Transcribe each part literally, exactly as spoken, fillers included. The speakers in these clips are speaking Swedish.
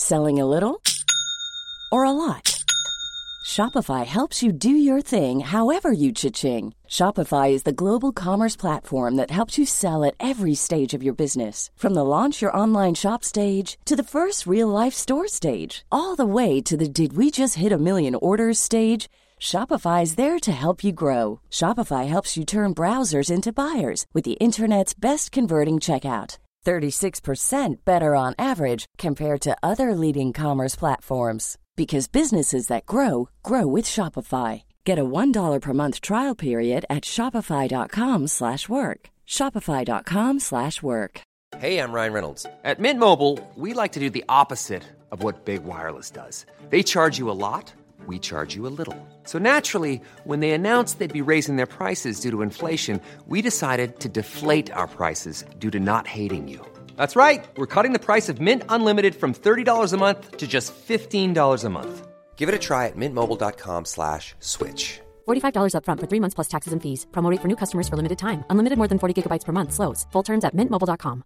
Selling a little or a lot? Shopify helps you do your thing however you cha-ching. Shopify is the global commerce platform that helps you sell at every stage of your business. From the launch your online shop stage to the first real-life store stage, all the way to the did we just hit a million orders stage. Shopify is there to help you grow. Shopify helps you turn browsers into buyers with the internet's best converting checkout. thirty-six percent better on average compared to other leading commerce platforms. Because businesses that grow, grow with Shopify. Get a one dollar per month trial period at shopify.com slash work. Shopify.com slash work. Hey, I'm Ryan Reynolds. At Mint Mobile, we like to do the opposite of what Big Wireless does. They charge you a lot, we charge you a little. So naturally, when they announced they'd be raising their prices due to inflation, we decided to deflate our prices due to not hating you. That's right. We're cutting the price of Mint Unlimited from thirty dollars a month to just fifteen dollars a month. Give it a try at mintmobile.com slash switch. forty-five dollars up front for three months plus taxes and fees. Promo rate for new customers for limited time. Unlimited more than forty gigabytes per month. Slows full terms at mint mobile dot com.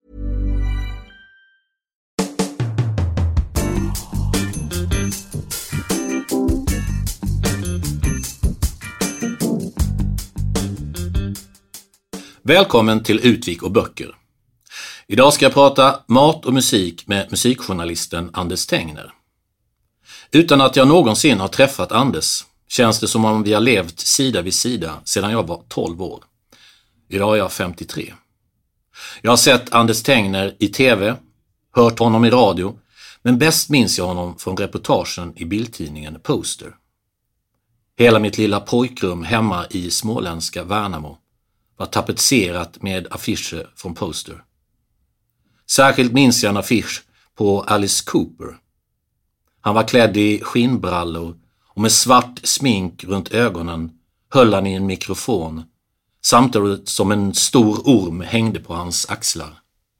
Välkommen till Utvik och böcker. Idag ska jag prata mat och musik med musikjournalisten Anders Tengner. Utan att jag någonsin har träffat Anders känns det som om vi har levt sida vid sida sedan jag var tolv år. Idag är jag femtiotre. Jag har sett Anders Tengner i tv, hört honom i radio, men bäst minns jag honom från reportagen i bildtidningen Poster. Hela mitt lilla pojkrum hemma i småländska Värnamo var tapetserat med affischer från Poster. Särskilt minns jag en affisch på Alice Cooper. Han var klädd i skinnbrallor och med svart smink runt ögonen höll han i en mikrofon samtidigt som en stor orm hängde på hans axlar.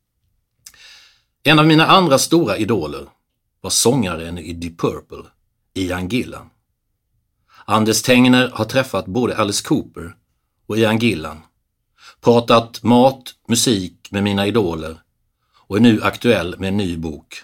En av mina andra stora idoler var sångaren i Deep Purple, Ian Gillan. Anders Tengner har träffat både Alice Cooper och Ian Gillan, pratat mat, musik med mina idoler och är nu aktuell med en ny bok,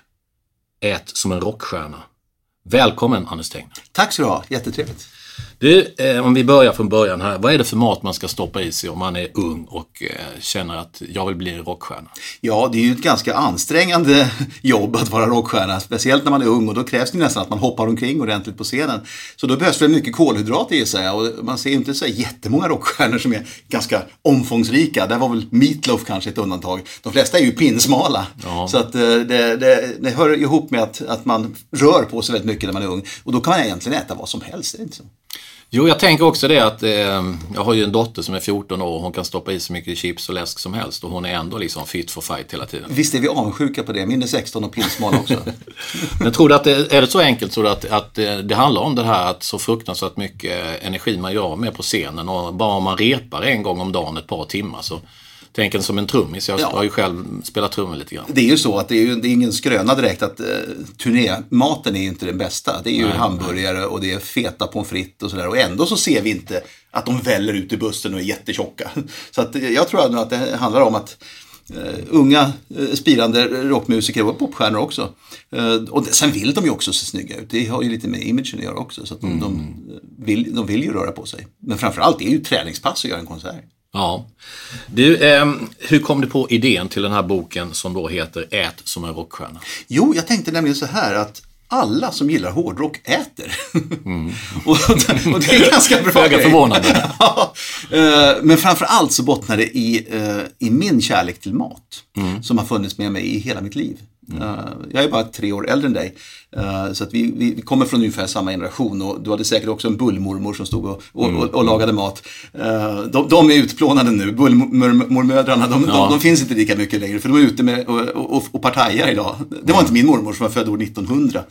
Ät som en rockstjärna. Välkommen Anders Tengner. Tack så du ha, jättetrevligt. Du, eh, om vi börjar från början här, vad är det för mat man ska stoppa i sig om man är ung och eh, känner att jag vill bli en rockstjärna? Ja, det är ju ett ganska ansträngande jobb att vara rockstjärna, speciellt när man är ung, och då krävs det nästan att man hoppar omkring ordentligt på scenen. Så då behövs det mycket kolhydrater i sig, och man ser inte så jättemånga rockstjärnor som är ganska omfångsrika. Där var väl Meatloaf kanske ett undantag. De flesta är ju pinsmala, ja. Så att det, det, det hör ihop med att, att man rör på sig väldigt mycket när man är ung, och då kan man egentligen äta vad som helst, är det inte så? Jo, jag tänker också det att eh, jag har ju en dotter som är fjorton år och hon kan stoppa i så mycket chips och läsk som helst och hon är ändå liksom fit for fight hela tiden. Visst är vi avundsjuka på det, min är sexton och pinsmal också. Men tror du att det, är det så enkelt tror du att, att det, det handlar om det här att så fruktansvärt mycket energi man gör med på scenen, och bara om man repar en gång om dagen ett par timmar så tänker som en trummis. Jag ja. har ju själv spelat trummor lite grann. Det är ju så att det är ju det är ingen skröna direkt att eh, turnématen är ju inte den bästa. Det är ju nej, hamburgare nej. och det är feta pommes frites och sådär. Och ändå så ser vi inte att de väller ut i bussen och är jättetjocka. Så att, jag tror att det handlar om att Uh, unga uh, spirande rockmusiker och popstjärnor också. Uh, och det, sen vill de ju också se snygga ut. Det har ju lite med imagen att göra också. Så att de, mm. de, vill, de vill ju röra på sig. Men framförallt är ju träningspass att göra en konsert. Ja. Du, eh, hur kom du på idén till den här boken som då heter Ät som en rockstjärna? Jo, jag tänkte nämligen så här att alla som gillar hårdrock äter. Mm. och, och det är ganska bra. Föga förvånande. Ja, men framförallt så bottnar det i, i min kärlek till mat. Mm. Som har funnits med mig i hela mitt liv. Mm. Jag är bara tre år äldre än dig. Så att vi, vi kommer från ungefär samma generation. Och du hade säkert också en bullmormor som stod och, och, mm. och, och lagade mat. De, de är utplånade nu. Bullmormödrarna, de, ja. de, de finns inte lika mycket längre. För de är ute med och, och, och partajar idag. Det var inte min mormor som var född år nittonhundra.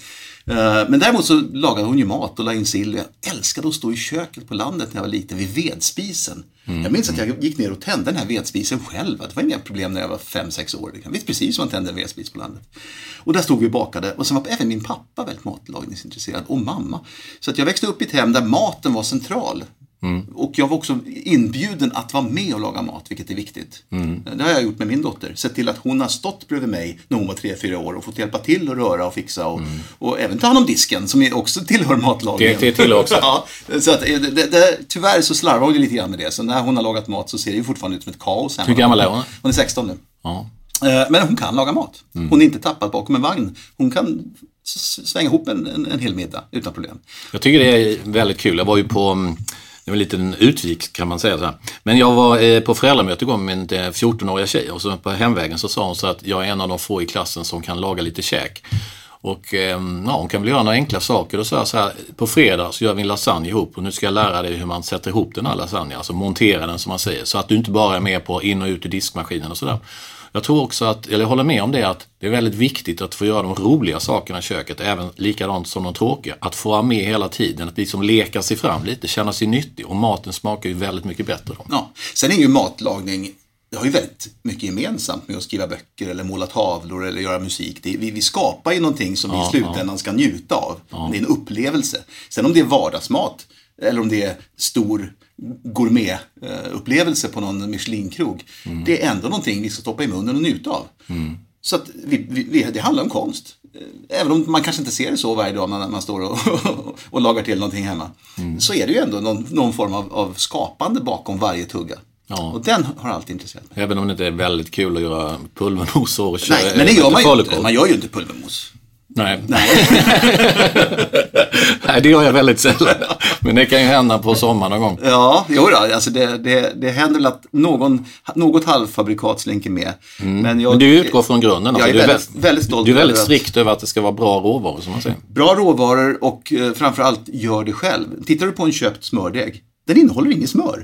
Men däremot så lagade hon ju mat och la in sill. Jag älskade att stå i köket på landet när jag var liten vid vedspisen. Mm. Jag minns att jag gick ner och tände den här vedspisen själv. Det var inga problem när jag var fem sex år. Jag vet precis som man tände en vedspis på landet. Och där stod vi och bakade. Och sen var även min pappa väldigt matlagningsintresserad. Och mamma. Så att jag växte upp i ett hem där maten var central. Mm. Och jag var också inbjuden att vara med och laga mat, vilket är viktigt. Mm. Det har jag gjort med min dotter. Sett till att hon har stått bredvid mig när hon var tre, fyra år och fått hjälpa till att röra och fixa. Och, mm. och även ta hand om disken, som också tillhör matlagningen. Det, det tillhör också. Ja, så att, det, det, tyvärr så slarvar hon lite grann med det. Så när hon har lagat mat så ser det ju fortfarande ut som ett kaos. Hur gammal är hon? Hon är sexton nu. Ja. Men hon kan laga mat. Mm. Hon är inte tappad bakom en vagn. Hon kan svänga ihop en, en, en hel middag utan problem. Jag tycker det är väldigt kul. Jag var ju på... Det var en liten utvik kan man säga så här. Men jag var på föräldramöte igår med min fjortonåriga tjej och så på hemvägen så sa hon så att jag är en av de få i klassen som kan laga lite käk. Och ja, hon kan väl göra några enkla saker och så här, så här på fredag så gör vi en lasagne ihop och nu ska jag lära dig hur man sätter ihop den här lasagne, alltså montera den som man säger, så att du inte bara är med på in och ut i diskmaskinen och sådär. Jag tror också att, eller jag håller med om det, att det är väldigt viktigt att få göra de roliga sakerna i köket, även likadant som de tråkiga. Att få vara med hela tiden, att liksom leka sig fram lite, känna sig nyttig, och maten smakar ju väldigt mycket bättre då. Ja, sen är ju matlagning, det har ju väldigt mycket gemensamt med att skriva böcker eller måla tavlor eller göra musik. Det är, vi, vi skapar ju någonting som ja, vi i slutändan ja. ska njuta av. Ja. Det är en upplevelse. Sen om det är vardagsmat eller om det är stor gourmetupplevelse på någon Michelin-krog. Mm. Det är ändå någonting vi ska stoppa i munnen och njuta av. Mm. Så att vi, vi, det handlar om konst. Även om man kanske inte ser det så varje dag när man står och, och lagar till någonting hemma. Mm. Så är det ju ändå någon, någon form av, av skapande bakom varje tugga. Ja. Och den har alltid intresserat mig. Även om det inte är väldigt kul att göra pulvermos och köra. Nej, men det gör man ju inte. Man gör ju inte pulvermos. Nej. Nej. Nej, det gör jag väldigt sällan. Men det kan ju hända på sommaren någon gång. Ja, jo då, alltså det, det, det händer väl att någon, något halvfabrikat slinker med. Mm. Men, jag, men du utgår från grunden. Alltså. Jag är väldigt, du är väldigt stolt. Du är väldigt strikt över att det ska vara bra råvaror, som man säger. Bra råvaror och eh, framförallt gör det själv. Tittar du på en köpt smördeg, den innehåller ingen smör.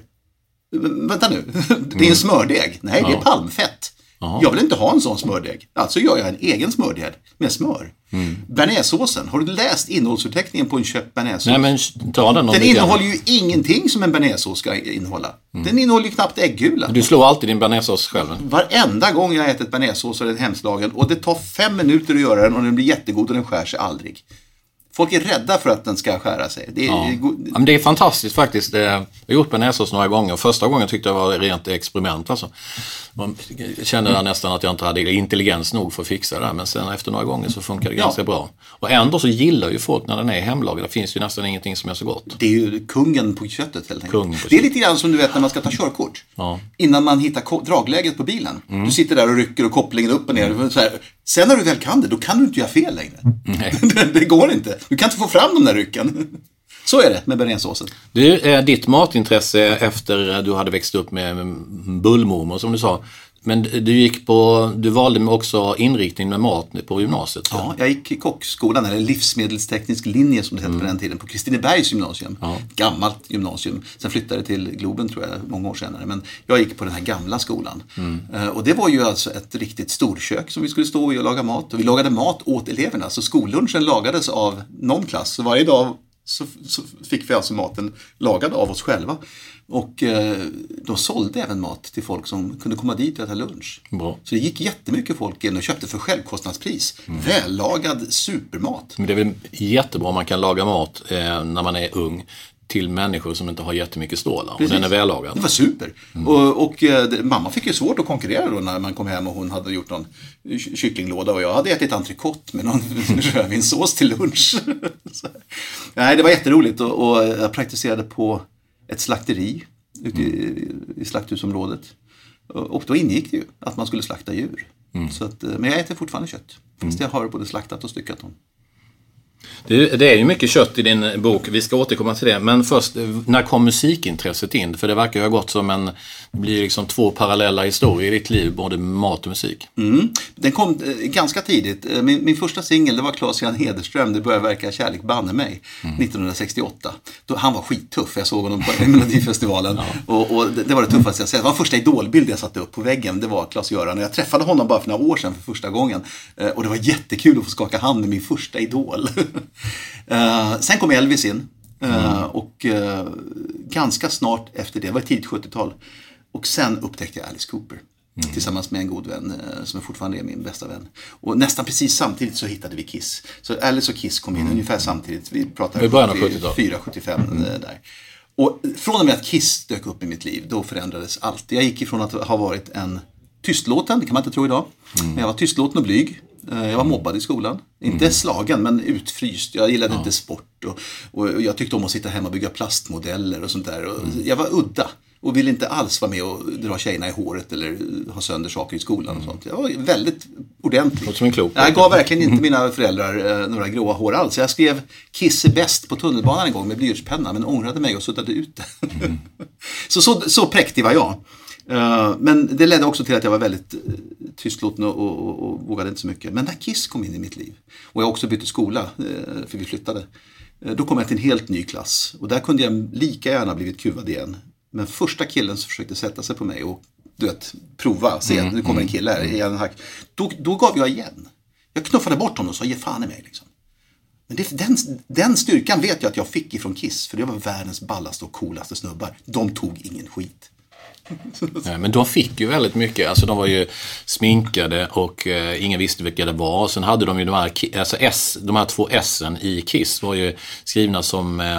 Vänta nu, det är en smördeg. Nej, ja. Det är palmfett. Aha. Jag vill inte ha en sån smördeg. Alltså gör jag en egen smördeg med smör. Mm. Bearnaisesåsen. Har du läst innehållsförteckningen på en köpt bearnaisesås? Nej, men ta den. Den innehåller ju ingenting som en bearnaisesås ska innehålla. Mm. Den innehåller ju knappt äggula. Du slår alltid din bearnaisesås själv. Varenda gång jag äter ett bearnaisesås är den hemslagen. Och det tar fem minuter att göra den och den blir jättegod och den skär sig aldrig. Folk är rädda för att den ska skära sig. Det är, ja. Ja, men det är fantastiskt faktiskt. Det, jag har gjort bearnaisesås några gånger. Första gången tyckte jag var rent experiment. Alltså. Man kände mm. nästan att jag inte hade intelligens nog för att fixa det här. Men sen efter några gånger så funkar det ja. ganska bra. Och ändå så gillar ju folk när den är hemlagad. Det finns ju nästan ingenting som är så gott. Det är ju kungen på köttet helt enkelt. På det är köttet. lite grann som du vet när man ska ta körkort. Ja. Innan man hittar dragläget på bilen. Mm. Du sitter där och rycker och kopplingen upp och ner. Mm. Så här. Sen när du väl kan det, då kan du inte göra fel längre. Nej. Det går inte. Du kan inte få fram de där rycken. Så är det med bearnaisesåsen. Du, är ditt matintresse efter du hade växt upp med bullmormor som du sa. Men du gick på, du valde också inriktning med mat på gymnasiet. Så. Ja, jag gick i kockskolan, eller livsmedelsteknisk linje som det hette mm. på den tiden, på Kristinebergs gymnasium. Ja. Gammalt gymnasium. Sen flyttade jag till Globen tror jag, många år senare. Men jag gick på den här gamla skolan. Mm. Uh, och det var ju alltså ett riktigt storkök som vi skulle stå i och laga mat. Och vi lagade mat åt eleverna. Så skollunchen lagades av någon klass. Så varje dag så, så fick vi alltså maten lagad av oss själva. Och eh, de sålde även mat till folk som kunde komma dit och äta lunch. Bra. Så det gick jättemycket folk in och köpte för självkostnadspris. Mm. Vällagad supermat. Men det är väl jättebra om man kan laga mat eh, när man är ung till människor som inte har jättemycket stålar. Och den är vällagad. Det var super. Mm. Och, och det, mamma fick ju svårt att konkurrera då när man kom hem och hon hade gjort någon kycklinglåda och jag hade ätit entrecote med någon rödvinssås till lunch. Så, nej, det var jätteroligt och, och jag praktiserade på ett slakteri ute i, i slakthusområdet. Och då ingick det ju att man skulle slakta djur. Mm. Så att, men jag äter fortfarande kött. Fast jag har både slaktat och styckat dem. Det, det är ju mycket kött i din bok, vi ska återkomma till det. Men först, när kom musikintresset in? För det verkar ju ha gått som en, det blir liksom två parallella historier i ditt liv, både mat och musik. Mm. Den kom eh, ganska tidigt. Min, min första singel, det var Claes-Jan Hederström, Det börjar verka kärlek banne mig, mm. nittonhundrasextioåtta. Då, han var skittuff, jag såg honom på Melodifestivalen. Ja. Och, och det, det var det tuffaste jag sett. Det var första idolbild jag satte upp på väggen, det var Claes-Göran. Jag träffade honom bara för några år sedan för första gången. Eh, och det var jättekul att få skaka hand med min första idol. Uh, sen kom Elvis in uh, mm. och uh, ganska snart efter det, det var tidigt sjuttiotal, och sen upptäckte jag Alice Cooper mm. tillsammans med en god vän uh, som fortfarande är min bästa vän, och nästan precis samtidigt så hittade vi Kiss, så Alice och Kiss kom in mm. ungefär samtidigt, vi pratade i början av sjuttiotalet, fyra sjuttiofem mm. där. Och från och med att Kiss dök upp i mitt liv, då förändrades allt. Jag gick ifrån att ha varit en tystlåten, det kan man inte tro idag. Mm. Jag var tystlåten och blyg. Jag var mobbad i skolan. Inte mm. slagen, men utfryst. Jag gillade ja. inte sport. Och, och jag tyckte om att sitta hemma och bygga plastmodeller och sånt där. Och mm. Jag var udda. Och ville inte alls vara med och dra tjejerna i håret eller ha sönder saker i skolan och sånt. Jag var väldigt ordentlig. Som en klok. Jag gav verkligen inte mina föräldrar eh, några gråa hår alls. Jag skrev Kiss är bäst på tunnelbanan en gång med blyertspenna, men ångrade mig och suddade ut det. Mm. så, så, så präktig var jag. Uh, men det ledde också till att jag var väldigt uh, tystlåten och, och, och, och vågade inte så mycket. Men när Kiss kom in i mitt liv och jag också bytte skola, uh, för vi flyttade, uh, då kom jag till en helt ny klass. Och där kunde jag lika gärna blivit kuvad igen. Men första killen som försökte sätta sig på mig och du vet, prova, se, mm, nu kommer en kille här, mm. hack, då, då gav jag igen. Jag knuffade bort honom och sa, ge fan i mig liksom. Men det, den, den styrkan vet jag att jag fick ifrån Kiss, för det var världens ballaste och coolaste snubbar. De tog ingen skit. Nej, men de fick ju väldigt mycket, alltså de var ju sminkade och eh, ingen visste vilka det var. Sen hade de ju de här, alltså S, de här två S:en i Kiss var ju skrivna som eh,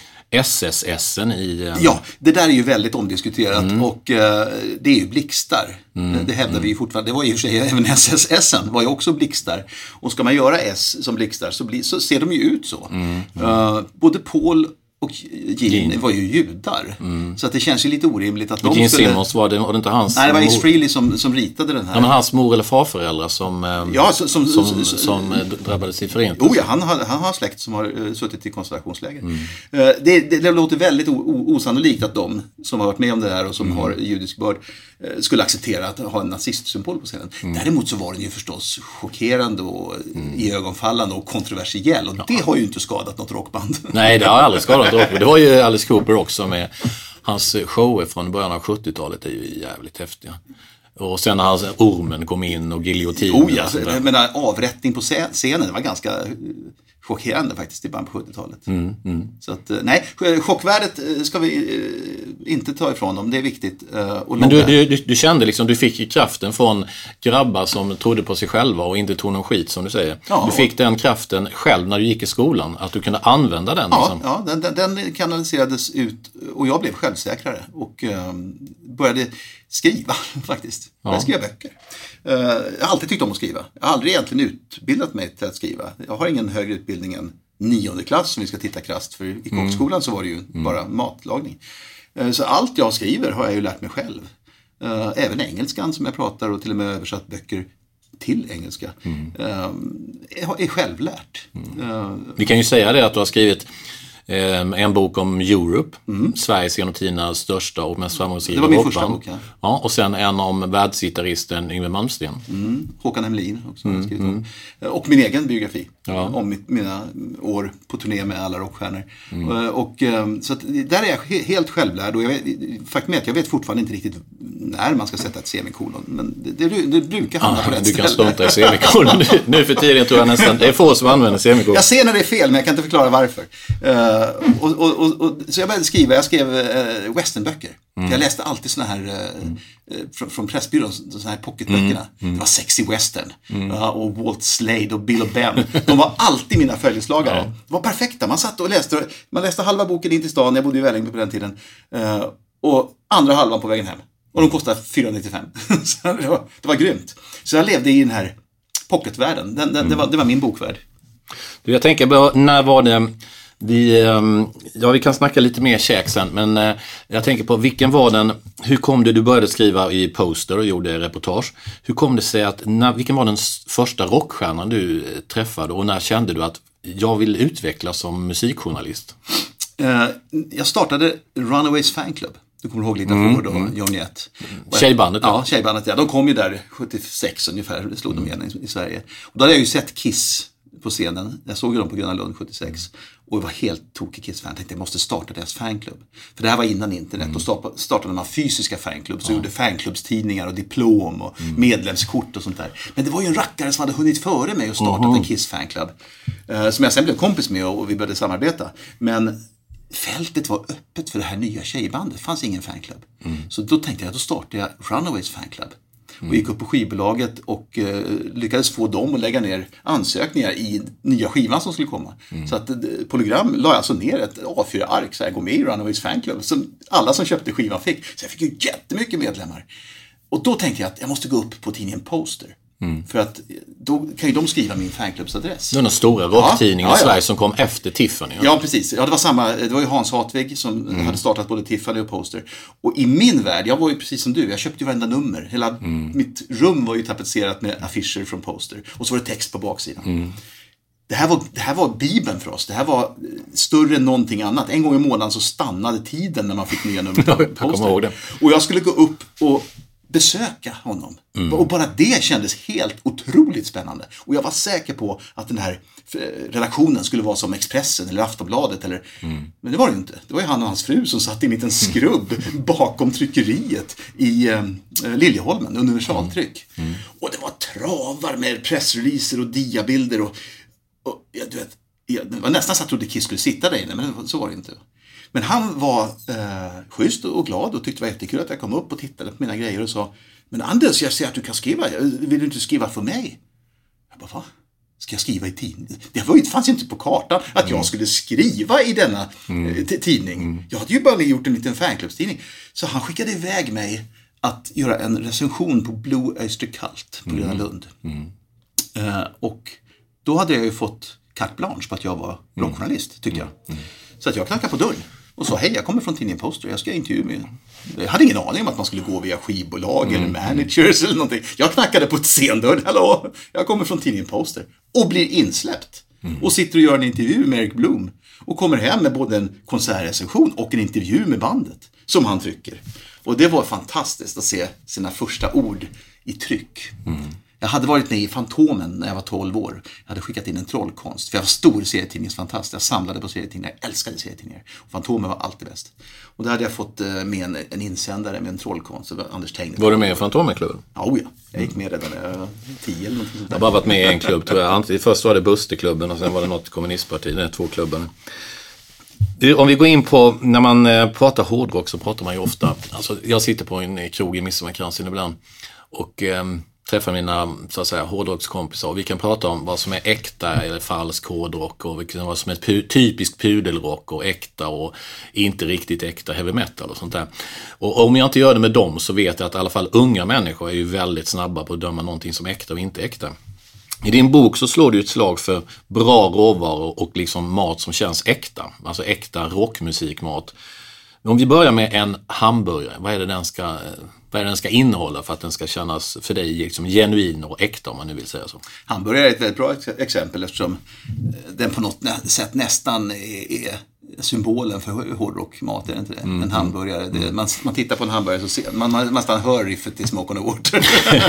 S S S:en i... Eh... Ja, det där är ju väldigt omdiskuterat mm. och eh, det är ju blixtar. Mm. Det hävdar mm. vi ju fortfarande. Det var ju för sig även S S S:en var ju också blixtar. Och ska man göra S som blixtar så, blir, så ser de ju ut så. Mm. Mm. Uh, både Paul och Gene var ju judar. Mm. Så att det känns ju lite orimligt att de Gene skulle... Simmons var det, var det inte hans... Nej, det var Ace Frehley som, som ritade den här. Ja, men hans mor eller farföräldrar som, ja, som, som, som, som, som, som drabbades i förintelsen. Oh ja, han har, han har släkt som har uh, suttit i koncentrationsläger. Mm. Uh, det, det, det låter väldigt o, o, osannolikt att de som har varit med om det här och som mm. har judisk börd uh, skulle acceptera att ha en nazistsymbol på scenen. Mm. Däremot så var den ju förstås chockerande och mm. iögonfallande och kontroversiell. Och ja. det har ju inte skadat något rockband. Nej, det har aldrig skadat något rockband. Det var ju Alice Cooper också med hans shower från början av sjuttiotalet är ju jävligt häftiga. Och sen när hans ormen kom in och giljotinen. Oh ja, jag menar, avrättning på scenen var ganska chockerande faktiskt i början på sjuttiotalet. Mm, mm. Så att, nej, chockvärdet ska vi inte ta ifrån dem, det är viktigt. Men du, du, du kände liksom, du fick kraften från grabbar som trodde på sig själva och inte tog någon skit som du säger. Ja, du fick den kraften själv när du gick i skolan, att du kunde använda den. Ja, liksom. ja den, den, den kanaliserades ut och jag blev självsäkrare och um, började skriva faktiskt. Jag började skriva böcker. Uh, jag har alltid tyckt om att skriva. Jag har aldrig egentligen utbildat mig till att skriva. Jag har ingen högre utbildning än nionde klass som vi ska titta krasst. För i kockskolan mm. så var det ju mm. bara matlagning. Uh, så allt jag skriver har jag ju lärt mig själv. Uh, även engelskan som jag pratar och till och med översatt böcker till engelska. Mm. Uh, är självlärt. Mm. Uh, vi kan ju säga det att du har skrivit en bok om Europe, mm. Sveriges genom tidernas största och mest framgångsrika rockband. Det var min första bok, ja. Ja. Och sen en om världsgitarristen Yngwie Malmsteen. Mm. Håkan Hemlin också. Mm. Skrivit om. Och min egen biografi. Ja. Om mitt, mina år på turné med alla rockstjärnor. Mm. Och, så att, där är jag helt självlärd. Och jag vet, faktum är att jag vet fortfarande inte riktigt när man ska sätta ett semikolon. Men det, det, det brukar hamna ah, på rätt du ställe. Du kan strunta i semikolon. nu, nu för tiden tror jag nästan det är få som använder semikolon. Jag ser när det är fel, men jag kan inte förklara varför. Uh, och, och, och, och, så jag började skriva. Jag skrev uh, westernböcker. Mm. Jag läste alltid såna här uh, mm. från, från Pressbyrån, såna här pocketböckerna. Mm. Mm. Det var Sexy Western mm. uh, och Walt Slade och Bill och Ben. De var alltid mina följeslagare. Ja. De var perfekta. Man satt och läste. Man läste halva boken in till stan. Jag bodde i Vällingby på den tiden. Uh, och andra halvan på vägen hem. Och de kostade fyrahundranittiofem. Så det var, det var grymt. Så jag levde i den här pocketvärlden. Den, den, mm. det, var, det var min bokvärld. Du, jag tänker, när var det... Vi, ja, vi kan snacka lite mer käk sen, men jag tänker på vilken var den, hur kom det, du började skriva i Poster och gjorde reportage, hur kom det sig att, när, vilken var den första rockstjärnan du träffade och när kände du att jag vill utvecklas som musikjournalist? Uh, jag startade Runaways fanclub. Du kommer ihåg lite mm, Ford och mm. Johnny ett. Tjejbandet. Ja, Tjejbandet, ja. De kom ju där sjuttiosex ungefär, det slog de igen i, i Sverige. Och då hade jag ju sett Kiss på scenen. Jag såg ju dem på Gröna Lund sjuttiosex. Och jag var helt tokig Kiss-fan. Jag tänkte jag måste starta deras fanklubb. För det här var innan internet. Mm. Och startade man fysiska fanklubb. Så ja. gjorde fanklubbstidningar och diplom och mm. medlemskort och sånt där. Men det var ju en rackare som hade hunnit före mig och startat mm. en Kiss-fanklubb. Uh, som jag sen blev kompis med och, och vi började samarbeta. Men fältet var öppet för det här nya tjejbandet. Det fanns ingen fanklubb. Mm. Så då tänkte jag, då startade jag Runaways fanklubb. Och gick upp på skivbolaget och eh, lyckades få dem att lägga ner ansökningar i nya skivan som skulle komma. Mm. Så att eh, Polygram la alltså ner ett A fyra ark, så här, gå med i Runaways fanclub, som alla som köpte skivan fick. Så jag fick ju jättemycket medlemmar. Och då tänkte jag att jag måste gå upp på tidningen Poster. Mm. För att då kan ju de skriva min fanclubsadress. Det var den stora rocktidningen ja, ja, ja. i Sverige som kom efter Tiffany. Ja, precis. Ja, det var samma. Det var ju Hans Hartvig som mm. hade startat både Tiffany och Poster. Och i min värld, jag var ju precis som du. Jag köpte ju varenda nummer. Hela mm. mitt rum var ju tapetserat med affischer från Poster. Och så var det text på baksidan. Mm. Det här, var, det här var Bibeln för oss. Det här var större än någonting annat. En gång i månaden så stannade tiden när man fick nya nummer på Poster. Jag och jag skulle gå upp och besöka honom. Mm. Och bara det kändes helt otroligt spännande. Och jag var säker på att den här redaktionen skulle vara som Expressen eller Aftonbladet. Eller... Mm. Men det var det ju inte. Det var ju han och hans fru som satt i en liten skrubb mm. bakom tryckeriet i eh, Liljeholmen, universaltryck. Mm. Mm. Och det var travar med pressreleaser och diabilder. Och, och ja, du vet, jag, det var nästan så att jag trodde Kiss skulle sitta där inne, men så var det inte. Men han var eh, schysst och glad och tyckte det var jättekul att jag kom upp och tittade på mina grejer och sa, men Anders, jag ser att du kan skriva, vill du inte skriva för mig? Jag bara, va? Ska jag skriva i tidningen? Det var ju, fanns inte på kartan att jag skulle skriva i denna mm. t- tidning. Mm. Jag hade ju bara gjort en liten fanklubbstidning. Så han skickade iväg mig att göra en recension på Blue Oyster Cult på Gröna mm. Lund. Mm. Eh, och då hade jag ju fått carte blanche på att jag var rockjournalist, tyckte jag. Mm. Så att jag knackade på dörren och sa, hej, jag kommer från tidningen Poster, jag ska intervjua med. Jag hade ingen aning om att man skulle gå via skivbolag mm. eller managers eller någonting. Jag knackade på ett scendörr, hallå, jag kommer från tidningen Poster. Och blir insläppt. Mm. Och sitter och gör en intervju med Eric Bloom. Och kommer hem med både en konsertrecension och en intervju med bandet. Som han trycker. Och det var fantastiskt att se sina första ord i tryck. Mm. Jag hade varit med i Fantomen när jag var tolv år. Jag hade skickat in en trollkonst. För jag var stor serietidningsfantast. Jag samlade på serietidningar. Jag älskade serietidningar. Och Fantomen var alltid bäst. Och där hade jag fått med en, en insändare med en trollkonst. Det var Anders Tengner. Var du med i Fantomenklubben? Ja, ja. Jag gick med redan när jag var tio eller något sånt där. Jag har bara varit med i en klubb, tror jag. Först var det Busterklubben och sen var det något kommunistparti. Det är två klubbarna. Om vi går in på, när man pratar hårdrock så pratar man ju ofta, alltså jag sitter på en krog i Midsommarkransen ibland och eh, träffar mina, så att säga, hårdrockskompisar och vi kan prata om vad som är äkta eller falsk hårdrock och vad som är pu- typisk pudelrock och äkta och inte riktigt äkta heavy metal och sånt där. Och om jag inte gör det med dem så vet jag att i alla fall unga människor är ju väldigt snabba på att döma någonting som äkta och inte äkta. I din bok så slår du ett slag för bra råvaror och liksom mat som känns äkta. Alltså äkta rockmusikmat. Men om vi börjar med en hamburgare, vad är det den ska, vad är det den ska innehålla för att den ska kännas för dig liksom genuin och äkta, om man nu vill säga så? Hamburgare är ett väldigt bra exempel eftersom den på något sätt nästan är symbolen för hårdrockmat, är det inte det? Mm. En hamburgare. Det, man, man tittar på en hamburgare så ser man, man nästan hör riffet i Smoke on the Water.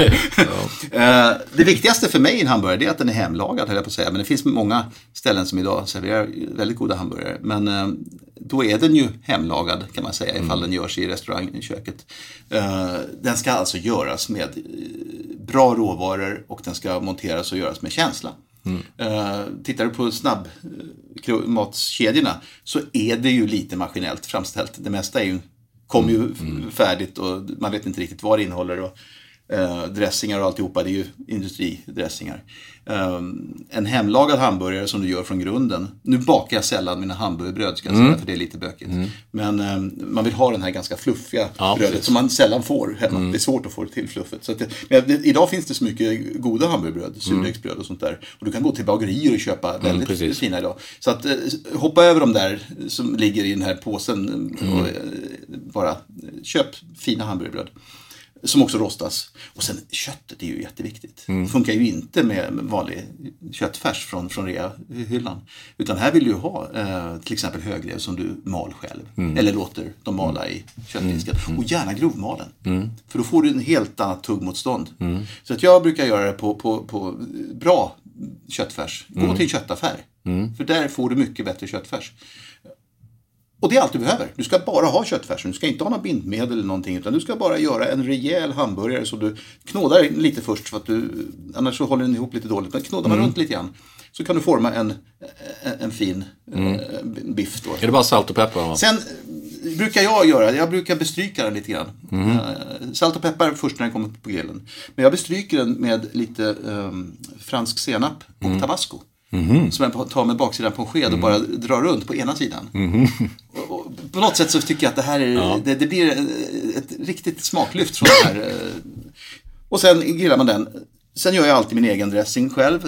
Ja. Det viktigaste för mig i en hamburgare är att den är hemlagad, höll jag på att säga. Men det finns många ställen som idag serverar väldigt goda hamburgare. Men då är den ju hemlagad, kan man säga, ifall mm. den görs i restaurangköket. Den ska alltså göras med bra råvaror och den ska monteras och göras med känsla. Mm. Uh, tittar du på snabbmatskedjorna så är det ju lite maskinellt framställt. Det mesta är ju, kommer ju mm. färdigt och man vet inte riktigt vad det innehåller och uh, dressingar och alltihopa, det är ju industridressingar. Uh, en hemlagad hamburgare som du gör från grunden. Nu bakar jag sällan mina hamburgerbröd, ska jag säga, mm. för det är lite bökigt. Mm. Men uh, man vill ha den här ganska fluffiga ja, brödet precis. Som man sällan får hemma. Mm. Det är svårt att få det till fluffet. Så att det, men det, idag finns det så mycket goda hamburgerbröd, surdegsbröd och sånt där. Och du kan gå till bagerier och köpa väldigt mm, fina idag. Så att uh, hoppa över de där som ligger i den här påsen mm. och uh, bara köp fina hamburgerbröd. Som också rostas. Och sen köttet är ju jätteviktigt. Mm. Funkar ju inte med vanlig köttfärs från, från rea-hyllan. Utan här vill du ha eh, till exempel höglev som du mal själv. Mm. Eller låter dem mala i köttdisken. Mm. Och gärna grovmalen. Mm. För då får du en helt annat tuggmotstånd. Mm. Så att jag brukar göra det på, på, på bra köttfärs. Gå mm. till en köttaffär. Mm. För där får du mycket bättre köttfärs. Och det är allt du behöver. Du ska bara ha köttfärsen. Du ska inte ha några bindmedel eller någonting. Utan du ska bara göra en rejäl hamburgare. Så du knådar lite först. För att du, annars så håller den ihop lite dåligt. Men knådar man mm. runt lite grann. Så kan du forma en, en, en fin mm. biff då. Är det bara salt och peppar? Sen brukar jag göra. Jag brukar bestryka den lite grann. Mm. Uh, salt och peppar först när den kommer på grillen. Men jag bestryker den med lite um, fransk senap och mm. tabasco. Mm. Som jag tar med baksidan på en sked mm. och bara drar runt på ena sidan. Mm. Och, och på något sätt så tycker jag att det här är, ja. det, det blir ett riktigt smaklyft från det här. Och sen grillar man den. Sen gör jag alltid min egen dressing själv.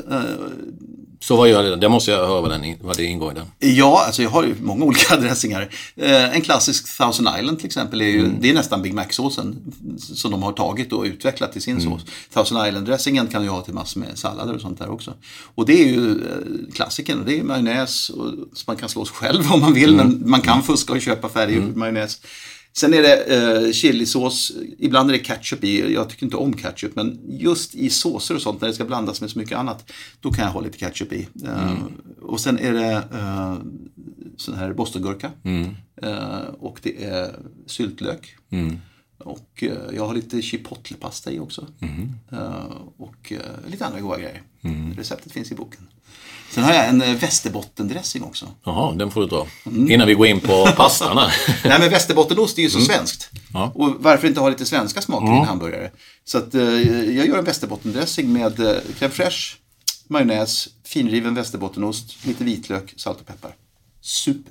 Så vad gör det? Det måste jag höra vad, den, vad det ingår i den. Ja, alltså jag har ju många olika dressingar. En klassisk Thousand Island till exempel är ju, mm. det är nästan Big Mac-såsen som de har tagit och utvecklat till sin mm. sås. Thousand Island-dressingen kan du ha till massor med sallader och sånt där också. Och det är ju klassiken, det är majonnäs och, så man kan slå sig själv om man vill, mm. men man kan fuska och köpa färdig mm. majonnäs. Sen är det eh, chilisås, ibland är det ketchup i, jag tycker inte om ketchup, men just i såser och sånt när det ska blandas med så mycket annat, då kan jag ha lite ketchup i. Eh, mm. Och sen är det eh, sån här bostongurka mm. eh, och det är syltlök. Mm. Och eh, jag har lite chipotlepasta i också. Mm. Eh, och eh, lite andra goda grejer. Mm. Receptet finns i boken. Sen har jag en västerbottendressing också. Jaha, den får du dra. Mm. Innan vi går in på pastarna. Nej, men västerbottenost är ju så mm. svenskt. Ja. Och varför inte ha lite svenska smaker mm. i en hamburgare? Så att, eh, jag gör en västerbottendressing med eh, crème fraîche, majonnäs, finriven västerbottenost, lite vitlök, salt och peppar. Super.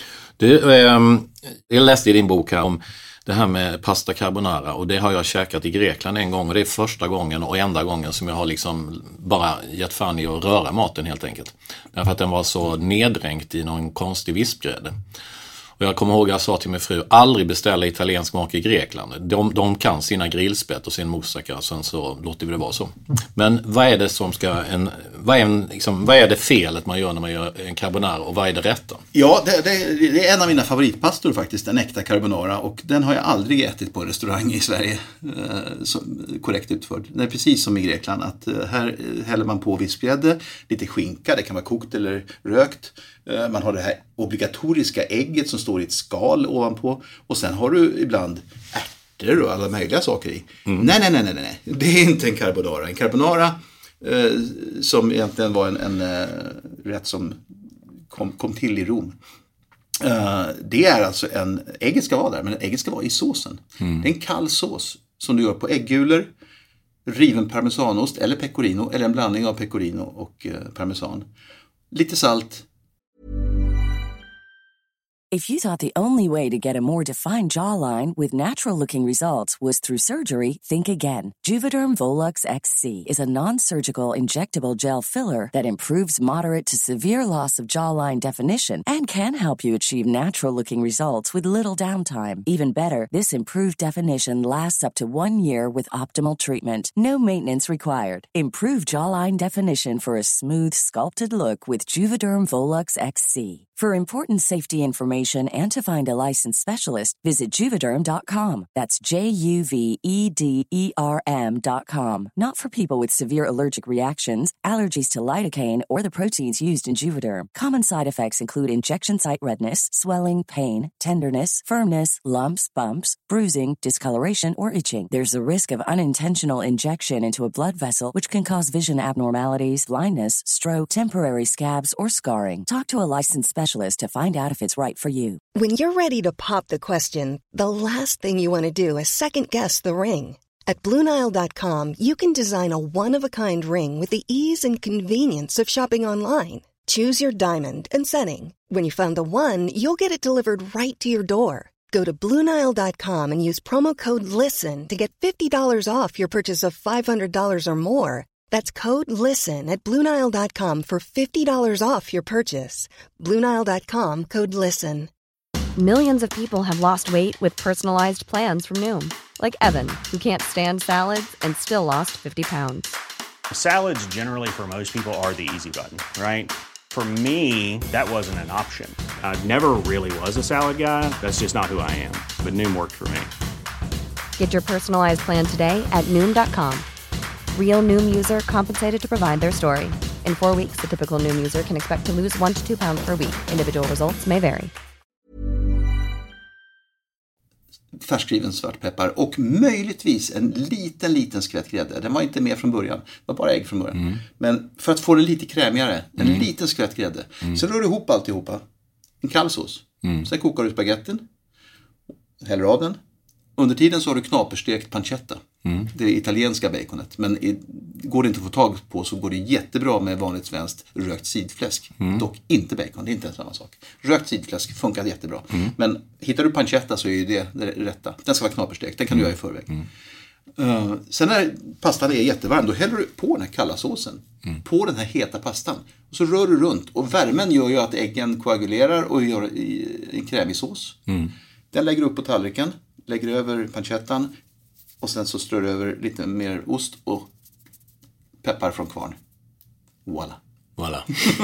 Du, eh, jag läste i din bok här om det här med pasta carbonara, och det har jag käkat i Grekland en gång, och det är första gången och enda gången som jag har liksom bara gett fan i att röra maten helt enkelt. Därför att den var så neddränkt i någon konstig vispgrädde. Och jag kommer ihåg att jag sa till min fru, aldrig beställa italiensk mat i Grekland. De, de kan sina grillspett och sin moussaka, sen så låter vi det vara så. Men vad är det som ska, en, vad, är en, liksom, vad är det felet man gör när man gör en carbonara, och vad är det rätta? Ja, det, det, det är en av mina favoritpastor faktiskt, en äkta carbonara, och den har jag aldrig ätit på en restaurang i Sverige eh, som, korrekt utförd. Det är precis som i Grekland, att eh, här häller man på vispgrädde, lite skinka, det kan vara kokt eller rökt. Man har det här obligatoriska ägget som står i ett skal ovanpå. Och sen har du ibland ärtor och alla möjliga saker i. Mm. Nej, nej, nej, nej, nej. Det är inte en carbonara. En carbonara eh, som egentligen var en, en eh, rätt som kom, kom till i Rom. Eh, det är alltså en, ägget ska vara där, men ägget ska vara i såsen. Mm. Det är en kall sås som du gör på äggulor, riven parmesanost eller pecorino, eller en blandning av pecorino och eh, parmesan. Lite salt. If you thought the only way to get a more defined jawline with natural-looking results was through surgery, think again. Juvederm Volux X C is a non-surgical injectable gel filler that improves moderate to severe loss of jawline definition and can help you achieve natural-looking results with little downtime. Even better, this improved definition lasts up to one year with optimal treatment. No maintenance required. Improve jawline definition for a smooth, sculpted look with Juvederm Volux X C. For important safety information and to find a licensed specialist, visit Juvederm dot com. That's J U V E D E R M dot com. Not for people with severe allergic reactions, allergies to lidocaine, or the proteins used in Juvederm. Common side effects include injection site redness, swelling, pain, tenderness, firmness, lumps, bumps, bruising, discoloration, or itching. There's a risk of unintentional injection into a blood vessel, which can cause vision abnormalities, blindness, stroke, temporary scabs, or scarring. Talk to a licensed specialist to find out if it's right for you. When you're ready to pop the question, the last thing you want to do is second-guess the ring. At Blue Nile dot com, you can design a one-of-a-kind ring with the ease and convenience of shopping online. Choose your diamond and setting. When you find the one, you'll get it delivered right to your door. Go to Blue Nile dot com and use promo code LISTEN to get fifty dollars off your purchase of five hundred dollars or more. That's code LISTEN at Blue Nile dot com for fifty dollars off your purchase. Blue Nile dot com, code LISTEN. Millions of people have lost weight with personalized plans from Noom. Like Evan, who can't stand salads and still lost fifty pounds. Salads generally for most people are the easy button, right? For me, that wasn't an option. I never really was a salad guy. That's just not who I am. But Noom worked for me. Get your personalized plan today at Noom dot com. Real Noom user compensated to provide their story. In four weeks, the typical Noom user can expect to lose one to two pounds per week. Individual results may vary. Färskriven svartpeppar och möjligtvis en liten, liten skvätt grädde. Den var inte med från början. Det var bara ägg från början. Mm. Men för att få den lite krämigare, en mm. liten skvätt grädde. Mm. Sen rör du ihop alltihopa. En kall sås. Mm. Sen kokar du spagettin. häller av den. Under tiden så har du knaperstekt pancetta. Mm. Det är italienska baconet. Men i, går det inte att få tag på så går det jättebra med vanligt svenskt rökt sidfläsk. Mm. Dock inte bacon, det är inte samma sak. Rökt sidfläsk funkar jättebra. Mm. Men hittar du pancetta så är ju det det rätta. Den ska vara knaperstekt, den kan du göra i förväg. Mm. Uh, sen när pastan är jättevarm, då häller du på den här kalla såsen. Mm. På den här heta pastan. Och så rör du runt. Och värmen gör ju att äggen koagulerar och gör i, en krämig sås. Mm. Den lägger du upp på tallriken. Lägger över pancettan. Och sen så strör över lite mer ost och peppar från kvarn. Voilà. Voilà.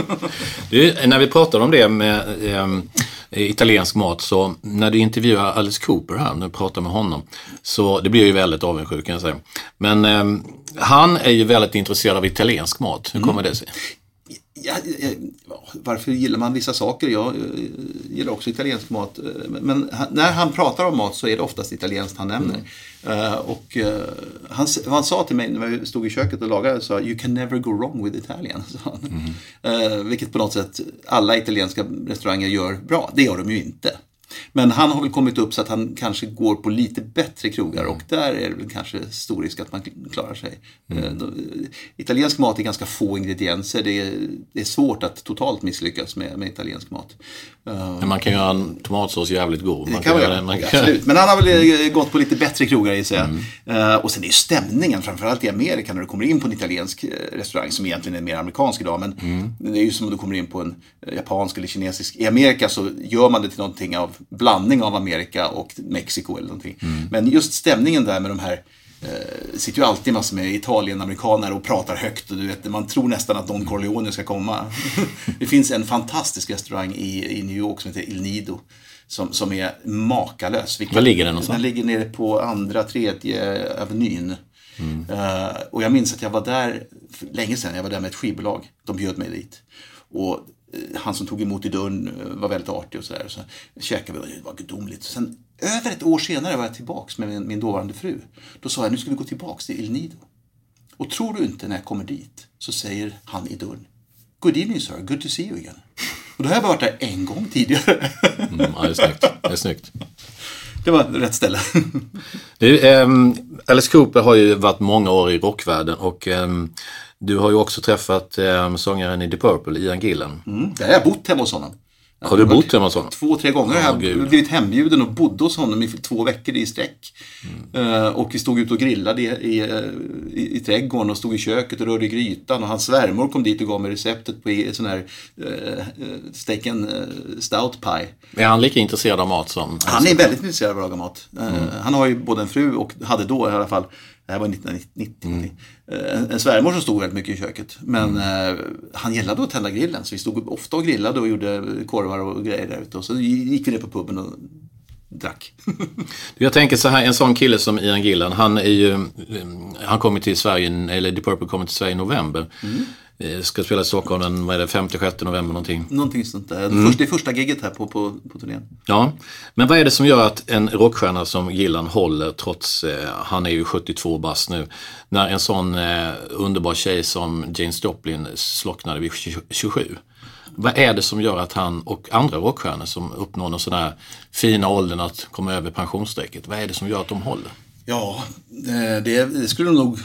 Du, när vi pratar om det med eh, italiensk mat, så när du intervjuar Alice Cooper här, när du pratar med honom, så det blir ju väldigt avundsjuk kan jag säga. Men eh, han är ju väldigt intresserad av italiensk mat. Hur kommer mm. det sig? Ja, ja, varför gillar man vissa saker? Jag gillar också italiensk mat. Men när han pratar om mat så är det oftast italienskt han nämner. Mm. Uh, och uh, han, han sa till mig när vi stod i köket och lagade, så you can never go wrong with Italian. Så, mm. uh, vilket på något sätt alla italienska restauranger gör bra. Det gör de ju inte. Men han har väl kommit upp så att han kanske går på lite bättre krogar, och där är det väl kanske stor risk att man klarar sig. Mm. De, italiensk mat är ganska få ingredienser. Det är, det är svårt att totalt misslyckas med, med italiensk mat. Men man kan göra en tomatsås jävligt god. Man det kan man göra, man kan... absolut. Men han har väl gått på lite bättre krogar i sig. Mm. Och sen är ju stämningen, framförallt i Amerika, när du kommer in på en italiensk restaurang som egentligen är mer amerikansk idag. Men mm. det är ju som om du kommer in på en japansk eller kinesisk. I Amerika så gör man det till någonting av blandning av Amerika och Mexiko eller någonting. Mm. Men just stämningen där med de här eh, sitter ju alltid massor med Italien-amerikaner och pratar högt, och du vet, man tror nästan att Don Corleone ska komma. Det finns en fantastisk restaurang i, i New York som heter Il Nido som, som är makalös. Var ligger den någonstans? Den ligger nere på andra, tredje avenyn. Mm. Uh, och jag minns att jag var där för länge sedan, jag var där med ett skivbolag. De bjöd mig dit. Och han som tog emot i dörren var väldigt artig och sådär. Så käkade vi, det var gudomligt. Sen över ett år senare var jag tillbaks med min, min dåvarande fru. Då sa jag, nu ska vi gå tillbaks till Il Nido. Och tror du inte när jag kommer dit så säger han i dörren, good evening sir, good to see you again. Och då har jag bara varit där en gång tidigare. Mm, ja, det är snyggt. Det är snyggt. Det var rätt ställe. Du, ähm, Alice Cooper har ju varit många år i rockvärlden, och ähm, du har ju också träffat ähm, sångaren i The Purple, Ian Gillan. Mm, där har jag bott hemma hos honom. Har du bott hemma hos honom? Två, tre gånger. Oh, jag har blivit hembjuden och bodde hos honom i två veckor i sträck. Mm. Uh, och vi stod ut och grillade i, i, i, i trädgården och stod i köket och rörde i grytan. Och hans svärmor kom dit och gav mig receptet på sån här uh, steken uh, stout pie. Är han lika intresserad av mat som... Han är väldigt intresserad av att laga mat. Uh, mm. Han har ju både en fru och hade då i alla fall, det här var nittonhundranittio, mm. en, en svärmor som stod väldigt mycket i köket. Men mm. uh, han gillade att tända grillen, så vi stod ofta och grillade och gjorde korvar och grejer där ute. Och så gick vi ner på puben och drack. Jag tänker så här, en sån kille som Ian Gillan, han är ju, han kommer till Sverige, eller The Purple kommer till Sverige i november. Mm. Ska spela i Stockholm den, vad är det, femte sjätte november någonting. Någonting sånt där. Mm. Först, det är första gigget här på, på, på turnén. Ja, men vad är det som gör att en rockstjärna som Gillan håller, trots, eh, han är ju sjuttiotvå bast nu, när en sån eh, underbar tjej som Janis Joplin slocknade vid tjugosju? Vad är det som gör att han och andra rockstjärnor som uppnår någon sån här fina åldern att komma över pensionsstrecket, vad är det som gör att de håller? Ja, det, det skulle nog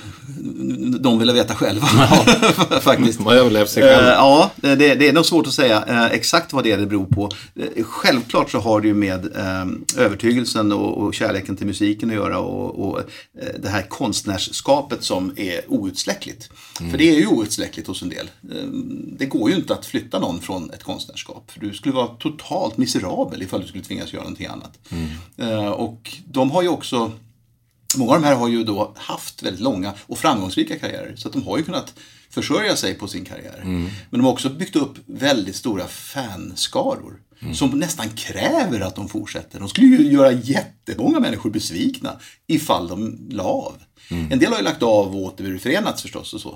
de vilja veta själva. Ja. Faktiskt. Man överlever sig själv. Ja, det, det är nog svårt att säga exakt vad det är det beror på. Självklart så har det ju med övertygelsen och, och kärleken till musiken att göra, och, och det här konstnärsskapet som är outsläckligt. Mm. För det är ju outsläckligt hos en del. Det går ju inte att flytta någon från ett konstnärskap. För du skulle vara totalt miserabel ifall du skulle tvingas göra någonting annat. Mm. Och de har ju också... Många av de här har ju då haft väldigt långa och framgångsrika karriärer, så att de har ju kunnat försörja sig på sin karriär. Mm. Men de har också byggt upp väldigt stora fanskaror mm. som nästan kräver att de fortsätter. De skulle ju göra jättemånga människor besvikna ifall de la av. Mm. En del har ju lagt av och återförenats förstås och så.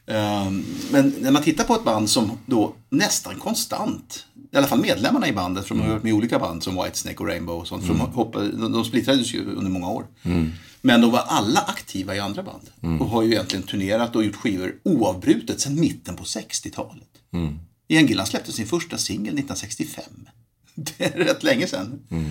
Men när man tittar på ett band som då nästan konstant, i alla fall medlemmarna i bandet, för de har varit med i olika band som Whitesnake och Rainbow och sånt, mm. för de, hoppade, de, de splittrades ju under många år. Mm. Men de var alla aktiva i andra band mm. och har ju egentligen turnerat och gjort skivor oavbrutet sedan mitten på sextiotalet. Mm. Ian Gillan släppte sin första singel nittonhundrasextiofem. Det är rätt länge sedan. Mm.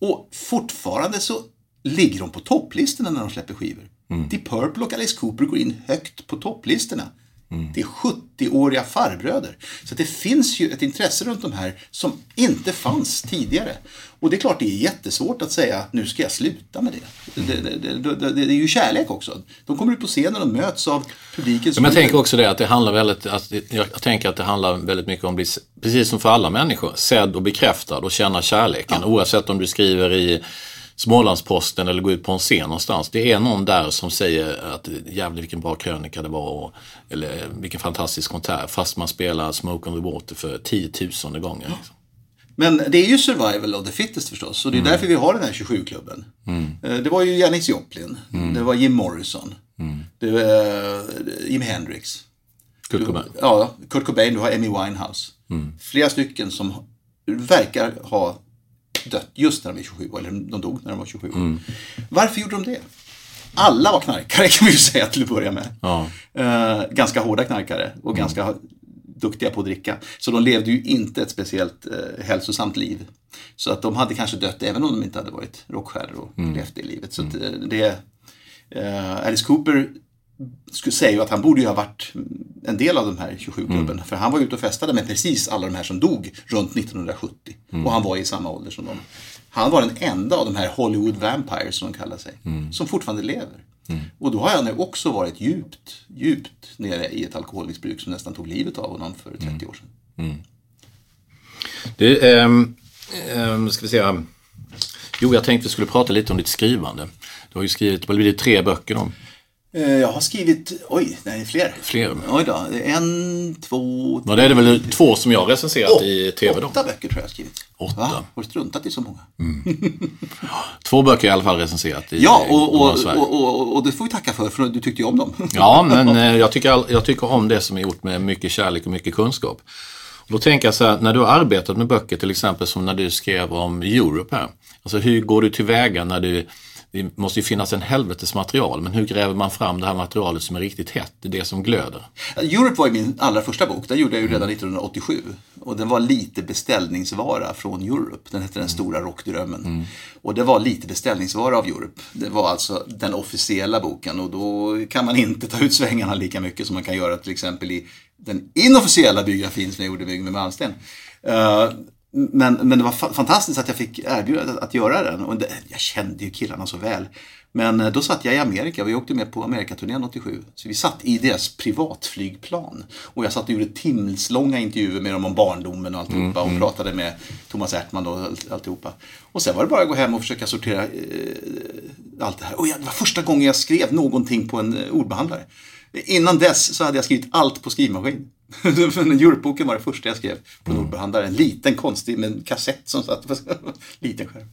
Och fortfarande så ligger de på topplistorna när de släpper skivor. Mm. Deep Purple och Alice Cooper går in högt på topplistorna. Mm. Det är sjuttio-åriga farbröder. Så det finns ju ett intresse runt de här som inte fanns tidigare. Och det är klart det är jättesvårt att säga nu ska jag sluta med det. Det, det, det, det, det är ju kärlek också. De kommer ut på scenen och möts av publiken. Men jag tänker också det att det handlar väldigt, att jag tänker att det handlar väldigt mycket om, precis som för alla människor, sedd och bekräftad och känna kärleken. Ja. Oavsett om du skriver i Smålandsposten eller gå ut på en scen någonstans. Det är någon där som säger att jävligt vilken bra krönika det var och, eller vilken fantastisk konsert fast man spelar Smoke on the Water för tiotusende gånger. Ja. Liksom. Men det är ju survival of the fittest förstås och det är mm. därför vi har den här tjugosju-klubben. Mm. Det var ju Janis Joplin, mm. det var Jim Morrison, mm. det var Jimi Hendrix. Kurt Cobain. Du, ja, Kurt Cobain, du har Amy Winehouse. Mm. Flera stycken som verkar ha dött just när de var tjugosju, eller de dog när de var tjugosju. Mm. Varför gjorde de det? Alla var knarkare kan vi ju säga till att börja med. Ja. Uh, ganska hårda knarkare och mm. ganska duktiga på att dricka. Så de levde ju inte ett speciellt uh, hälsosamt liv. Så att de hade kanske dött även om de inte hade varit rockstjärnor och mm. levt i livet. Så att, uh, det uh, Alice Cooper skulle säga att han borde ju ha varit en del av de här tjugosju-klubben. Mm. För han var ute och festade med precis alla de här som dog runt nittonhundrasjuttio. Mm. Och han var i samma ålder som dem. Han var den enda av de här Hollywood vampires som de kallar sig. Mm. Som fortfarande lever. Mm. Och då har han också varit djupt, djupt nere i ett alkoholmissbruk som nästan tog livet av honom för trettio mm. år sedan. Mm. Det är, ähm, ähm, ska vi säga... Jo, jag tänkte vi skulle prata lite om ditt skrivande. Du har ju skrivit, vad blir det, tre böcker om? Jag har skrivit, oj, nej, fler. Fler. Oj då, en, två, tre. Ja, det är det väl två som jag har recenserat oh, i tv då. Åtta böcker tror jag jag har skrivit. Åtta. Va? Har du struntat i så många? Mm. Två böcker i alla fall recenserat i Ja, och, och, och, och, och det får vi tacka för, för du tyckte ju om dem. Ja, men jag tycker, jag tycker om det som är gjort med mycket kärlek och mycket kunskap. Och då tänker jag så här, när du har arbetat med böcker till exempel som när du skrev om Europe här. Alltså hur går du tillväga när du... Det måste ju finnas en helvetes material, men hur gräver man fram det här materialet som är riktigt hett, det är det som glöder? Europe var ju min allra första bok, den gjorde jag ju redan nittonhundraåttiosju. Och den var lite beställningsvara från Europe, den hette Den stora rockdrömmen. Mm. Och det var lite beställningsvara av Europe, det var alltså den officiella boken. Och då kan man inte ta ut svängarna lika mycket som man kan göra till exempel i den inofficiella biografin som jag gjorde med Yngwie Malmsteen. Uh, Men, men det var fa- fantastiskt att jag fick erbjuda att göra den. Och det, jag kände ju killarna så väl. Men då satt jag i Amerika. Vi åkte med på Amerikaturnén åttiosju. Så vi satt i deras privatflygplan. Och jag satt och gjorde timslånga intervjuer med dem om barndomen och alltihopa. Mm, mm. Och pratade med Thomas Ertman och all, alltihopa. Och sen var det bara att gå hem och försöka sortera eh, allt det här. Och jag, det var första gången jag skrev någonting på en ordbehandlare. Innan dess så hade jag skrivit allt på skrivmaskin. Europeboken var det första jag skrev på en ordbehandlare. En liten konstig med en kassett som satt på liten skärm.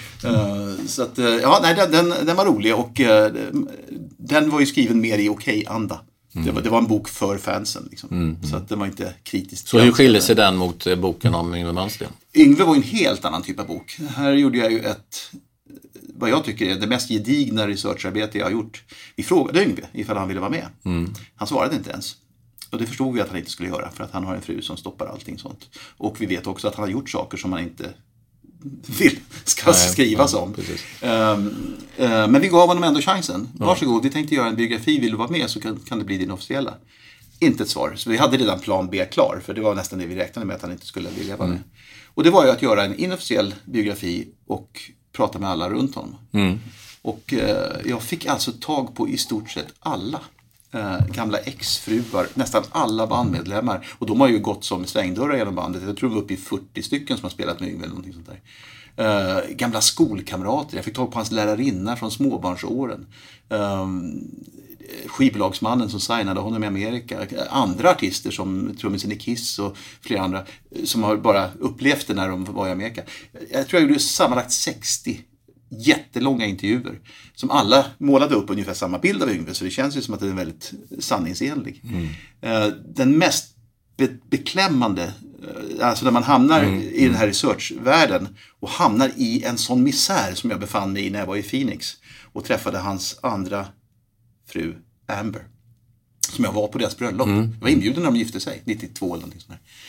Uh, så att, uh, ja, nej, den, den, den var rolig och uh, den var ju skriven mer i okej-anda. Mm. Det, var, det var en bok för fansen. Liksom. Mm, mm. Så att den var inte kritiskt. Så hur skiljer sig den mot boken om Yngwie Malmsteen? Yngwie var ju en helt annan typ av bok. Här gjorde jag ju ett... vad jag tycker är det mest gedigna researcharbete jag har gjort. Vi frågade Yngwie ifall han ville vara med. Mm. Han svarade inte ens. Och det förstod vi att han inte skulle göra för att han har en fru som stoppar allting sånt. Och vi vet också att han har gjort saker som man inte vill ska nej, skrivas nej, om. Um, uh, men vi gav honom ändå chansen. Ja. Varsågod, vi tänkte göra en biografi, vill du vara med så kan, kan det bli din officiella. Inte ett svar. Så vi hade redan plan B klar för det var nästan det vi räknade med att han inte skulle vilja vara med. Mm. Och det var ju att göra en inofficiell biografi och prata med alla runt honom. Mm. Och eh, jag fick alltså tag på i stort sett alla eh, gamla exfruar, nästan alla bandmedlemmar. Och de har ju gått som svängdörrar genom bandet. Jag tror vi var uppe i fyrtio stycken som har spelat med Yngwie eller någonting sånt där. Eh, gamla skolkamrater. Jag fick tag på hans lärarinna från småbarnsåren. Eh, skivbolagsmannen som signade honom i Amerika. Andra artister som trummisen i Kiss och flera andra som har bara upplevt det när de var i Amerika. Jag tror jag gjorde sammanlagt sextio jättelånga intervjuer som alla målade upp ungefär samma bild av Yngwie, så det känns ju som att det är väldigt sanningsenlig. Mm. Den mest be- beklämmande, alltså när man hamnar mm. i den här researchvärlden och hamnar i en sån misär som jag befann mig i när jag var i Phoenix och träffade hans andra fru Amber som jag var på deras bröllop. Mm. Jag var inbjuden när de gifte sig nittiotvå eller någonting sånt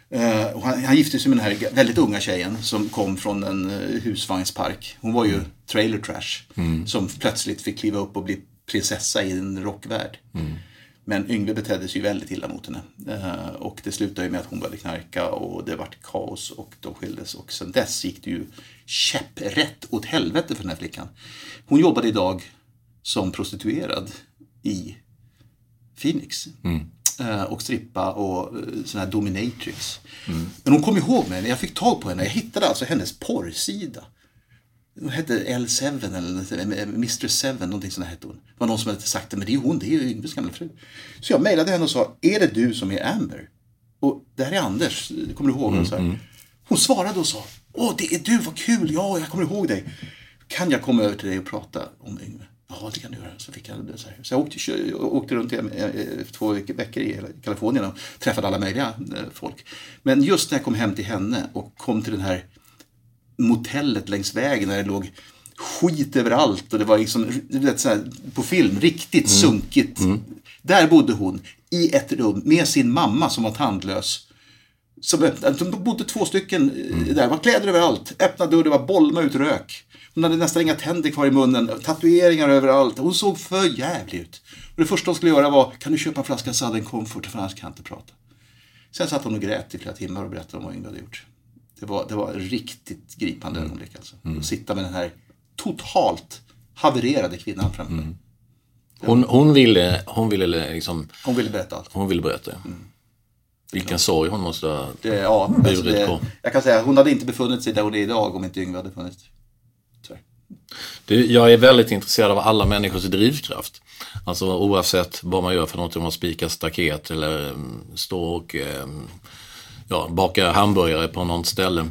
Uh, och han, han gifte sig med den här väldigt unga tjejen som kom från en uh, husvagnspark. Hon var ju mm. trailer trash mm. som plötsligt fick kliva upp och bli prinsessa i en rockvärld. Mm. Men Yngve betedde sig ju väldigt illa mot henne. Uh, och det slutade ju med att hon började knarka och det vart kaos och de skildes. Och sen dess gick det ju käpprätt åt helvete för den här flickan. Hon jobbade idag som prostituerad i Phoenix. Mm. Och strippa och sån här dominatrix. Mm. Men hon kom ihåg mig när jag fick tag på henne. Jag hittade alltså hennes porrsida. Hon hette L sju eller mister sju, någonting sånt hette hon. Det var någon som hade sagt det, men det är hon, det är ju Yngves gamla fru. Så jag mejlade henne och sa, är det du som är Amber? Och det här är Anders, kommer du ihåg? Mm, så här. Mm. Hon svarade och sa, åh det är du, vad kul, ja jag kommer ihåg dig. Kan jag komma över till dig och prata om Yngve? Ja, det kan du göra. Så, fick jag det så, här. Så jag åkte, jag åkte runt i, två veckor i Kalifornien och träffade alla möjliga folk. Men just när jag kom hem till henne och kom till den här motellet längs vägen där det låg skit överallt och det var liksom vet, så här, på film riktigt mm. sunkigt. Mm. Där bodde hon i ett rum med sin mamma som var tandlös. Som, de bodde två stycken mm. där, var kläder överallt, öppna dörr, det var bolma ut rök. Hon hade nästan inga tänder kvar i munnen, tatueringar överallt. Hon såg för jävligt ut. Och det första hon skulle göra var, kan du köpa en flaska Southern Comfort för annars kan jag inte prata. Sen satt hon och grät i flera timmar och berättade om vad Yngve hade gjort. Det var, det var riktigt gripande mm. ögonblick alltså. Mm. Att sitta med den här totalt havererade kvinnan framför mig. Mm. Hon, hon ville, hon ville liksom... Hon ville berätta allt. Hon ville berätta, mm. Vilken sorg hon måste ha det, ja, alltså det, på. Jag kan säga, hon hade inte befunnit sig där hon är idag om inte Yngve hade funnits. Du, jag är väldigt intresserad av alla människors drivkraft. Alltså oavsett vad man gör för något, om man spikar staket eller står och ja, bakar hamburgare på något ställe.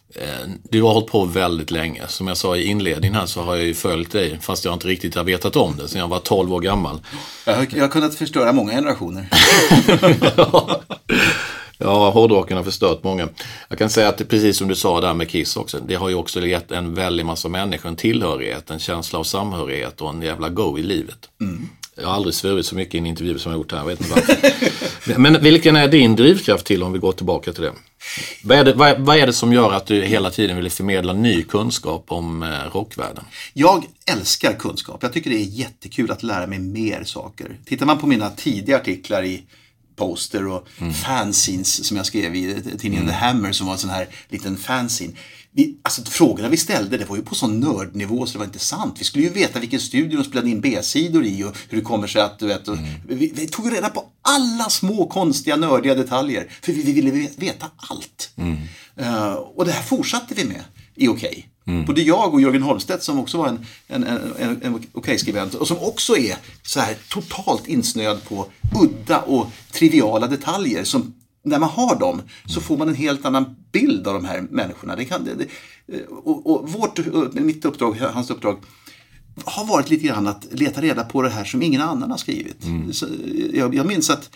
Du har hållit på väldigt länge. Som jag sa i inledningen här så har jag ju följt dig fast jag inte riktigt har vetat om det sen jag var tolv år gammal. Jag har, jag har kunnat förstöra många generationer. ja. Ja, hårdrocken har förstört många. Jag kan säga att det, precis som du sa där med Kiss också, det har ju också gett en väldig massa människor en tillhörighet, en känsla av samhörighet och en jävla go i livet. Mm. Jag har aldrig svurit så mycket i en intervju som jag gjort här, jag vet inte varför. Men vilken är din drivkraft till, om vi går tillbaka till det? Vad är det, vad, vad är det som gör att du hela tiden vill förmedla ny kunskap om eh, rockvärlden? Jag älskar kunskap. Jag tycker det är jättekul att lära mig mer saker. Tittar man på mina tidiga artiklar i Poster och mm. fanzines som jag skrev i tidningen mm. The Hammer som var en sån här liten fanzine. Vi, alltså frågorna vi ställde, det var ju på sån nördnivå så det var inte sant. Vi skulle ju veta vilken studio de spelade in B-sidor i och hur det kommer sig att du vet. Och, mm. vi, vi tog reda på alla små konstiga nördiga detaljer för vi, vi ville veta allt. Mm. Uh, och det här fortsatte vi med i Okej. Okay. Mm. Både jag och Jörgen Holmstedt som också var en, en, en, en, en Okej-skribent och som också är så här totalt insnöad på udda och triviala detaljer som när man har dem så får man en helt annan bild av de här människorna. Det kan, det, det, och, och vårt, mitt uppdrag, hans uppdrag har varit lite grann att leta reda på det här som ingen annan har skrivit. Mm. Så jag, jag minns att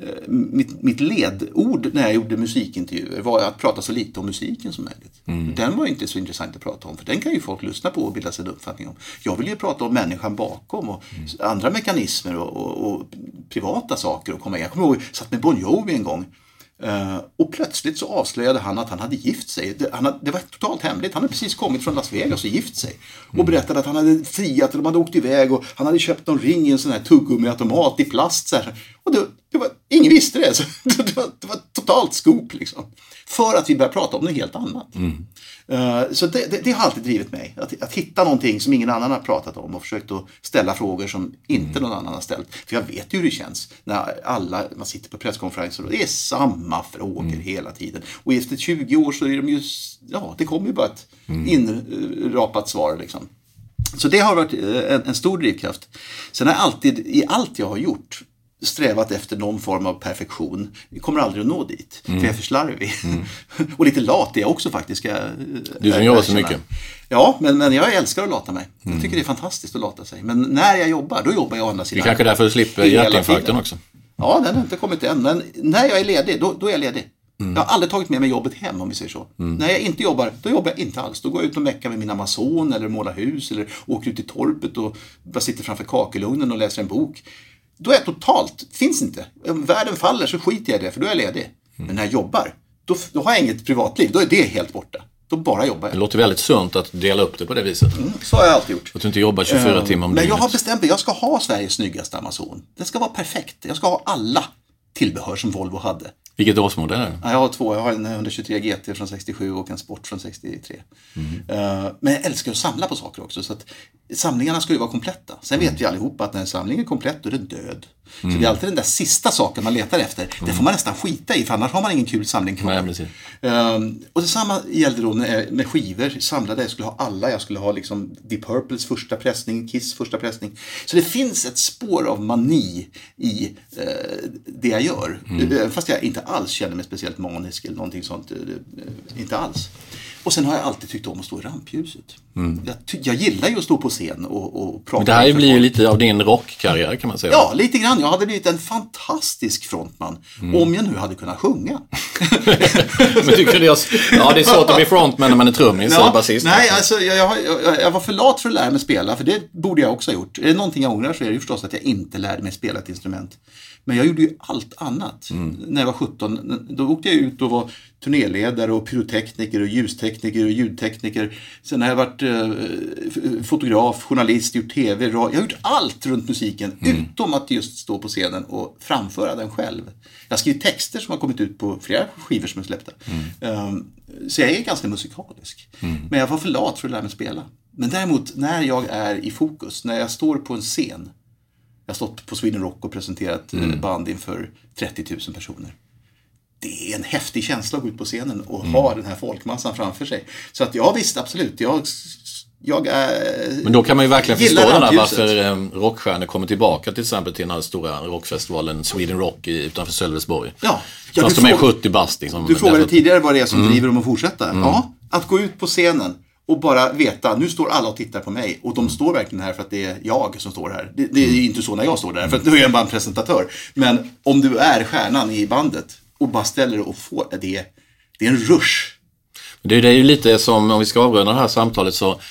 Mitt, mitt ledord när jag gjorde musikintervjuer var att prata så lite om musiken som möjligt. Mm. Den var inte så intressant att prata om för den kan ju folk lyssna på och bilda sig en uppfattning om. Jag vill ju prata om människan bakom och mm. andra mekanismer och, och, och privata saker och komma igen. Jag kommer ihåg, jag satt med Bon Jovi en gång uh, och plötsligt så avslöjade han att han hade gift sig. Det, han hade, det var totalt hemligt. Han hade precis kommit från Las Vegas och gift sig. Mm. Och berättade att han hade friat eller de hade åkt iväg och han hade köpt någon ring i en sån här tuggummiautomat i plast. Så här. Och det, det var, ingen visste det. Så det, var, det var totalt skop liksom. För att vi började prata om något helt annat. Mm. Uh, så det, det, det har alltid drivit mig. Att, att hitta någonting som ingen annan har pratat om och försökt att ställa frågor som inte mm. någon annan har ställt. För jag vet ju hur det känns när alla, man sitter på presskonferenser och det är samma frågor mm. hela tiden. Och efter tjugo år så är de ju, ja det kommer ju bara ett mm. inrapat svar liksom. Så det har varit en, en stor drivkraft. Sen har jag alltid, i allt jag har gjort, strävat efter någon form av perfektion. Vi kommer aldrig att nå dit. Mm. För jag är för slarvig. Mm. och lite lat är jag också faktiskt. Jag, du som jobbar så mycket. Ja, men, men jag älskar att lata mig. Mm. Jag tycker det är fantastiskt att lata sig. Men när jag jobbar, då jobbar jag å andra sidan. Det kanske därför du slipper hjärtinfarkten också. Ja, den har inte kommit än. Men när jag är ledig, då, då är jag ledig. Mm. Jag har aldrig tagit med mig jobbet hem om vi säger så. Mm. När jag inte jobbar, då jobbar jag inte alls. Då går jag ut och meckar med min Amazon eller målar hus eller åker ut i torpet och bara sitter framför kakelugnen och läser en bok. Då är jag totalt, finns inte. Om världen faller så skiter jag i det för då är jag ledig. Mm. Men när jag jobbar, då, då har jag inget privatliv. Då är det helt borta. Då bara jobbar jag. Det låter väldigt sunt att dela upp det på det viset. Mm, så har jag alltid gjort. Att du inte jobbar tjugofyra uh, timmar om Men dygnet. jag har bestämt mig, jag ska ha Sveriges snyggaste Amazon. Det ska vara perfekt. Jag ska ha alla tillbehör som Volvo hade. Vilket årsmodell är det? Ja, jag har två. Jag har en etthundratjugotre G T från sextiosju och en Sport från sextiotre. Mm. Uh, men jag älskar att samla på saker också. Så att samlingarna ska ju vara kompletta. Sen vet vi allihopa att när en samling är komplett då är den död. Mm. Så det är alltid den där sista saken man letar efter. Mm. Det får man nästan skita i, för annars har man ingen kul samling kvar. Nej, uh, och detsamma gällde då med, med skivor. Samlade, jag skulle ha alla. Jag skulle ha liksom Deep Purples första pressning, Kiss första pressning. Så det finns ett spår av mani i uh, det jag gör. Mm. Fast jag inte alls känner mig speciellt manisk eller någonting sånt. Uh, inte alls. Och sen har jag alltid tyckt om att stå i rampljuset. Mm. Jag, ty- jag gillar ju att stå på scen och, och prata. Men det här blir ju lite av din rockkarriär kan man säga. Ja, lite grann. Jag hade blivit en fantastisk frontman. Mm. Om jag nu hade kunnat sjunga. Men tycker jag, ja, det är svårt att bli frontman när man är trummis ja, eller basist. Nej, alltså jag, jag, jag, jag var för lat för att lära mig spela. För det borde jag också ha gjort. Är det någonting jag ångrar så är det ju förstås att jag inte lärde mig spela ett instrument. Men jag gjorde ju allt annat. Mm. När jag var sjutton, då åkte jag ut och var turnéledare och pyrotekniker och ljustekniker och ljudtekniker. Sen har jag varit eh, fotograf, journalist, gjort tv, radio. Jag har gjort allt runt musiken mm. utom att just stå på scenen och framföra den själv. Jag har skrivit texter som har kommit ut på flera skivor som är släppta. Mm. Um, så jag är ganska musikalisk. Mm. Men jag var för lat för att lära mig spela. Men däremot när jag är i fokus, när jag står på en scen. Jag har stått på Sweden Rock och presenterat mm. band inför trettio tusen personer. Det är en häftig känsla att gå ut på scenen och mm. ha den här folkmassan framför sig. Så att ja, visst, absolut. Jag, jag är... Men då kan man ju verkligen förstå den där varför eh, rockstjärnor kommer tillbaka till exempel till den här stora rockfestivalen Sweden Rock i, utanför Sölvesborg. Ja. ja Fast de är sjuttio bast. Liksom, du frågade därför... tidigare vad det är som mm. driver dem att fortsätta. Mm. Ja, att gå ut på scenen. Och bara veta, nu står alla och tittar på mig. Och de står verkligen här för att det är jag som står här. Det, det är ju inte så när jag står där, för att nu är jag bara en presentatör. Men om du är stjärnan i bandet och bara ställer och får det, det är en rush. Det, det är ju lite som, om vi ska avrunda det här samtalet så,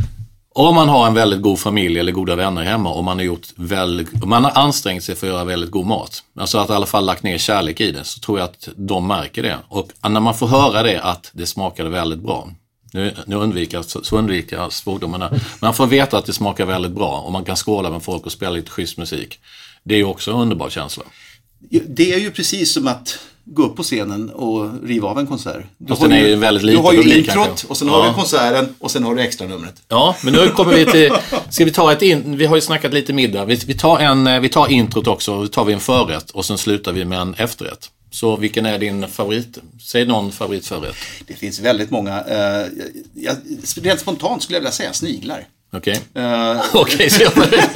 om man har en väldigt god familj eller goda vänner hemma och man har gjort väldigt, man har ansträngt sig för att göra väldigt god mat. Alltså att i alla fall lagt ner kärlek i det, så tror jag att de märker det. Och när man får höra det, att det smakade väldigt bra. Nu, nu undviker, så, så undviker jag svordomarna. Man får veta att det smakar väldigt bra och man kan skåla med folk och spela lite schysst musik. Det är ju också en underbar känsla. Det är ju precis som att gå upp på scenen och riva av en konsert. Du har, ju, väldigt lite du har ju publik, introt kanske. Och sen ja. har du konserten och sen har du extra numret. Ja, men nu kommer vi till, ska vi ta ett in, vi har ju snackat lite middag. Vi, vi, tar en, vi tar introt också, vi tar vi en förrätt och sen slutar vi med en efterrätt. Så vilken är din favorit? Säg någon favoritförrätt. Det finns väldigt många. Uh, jag, rent spontant skulle jag vilja säga sniglar. Okej. Okay. Uh, okay, så jag...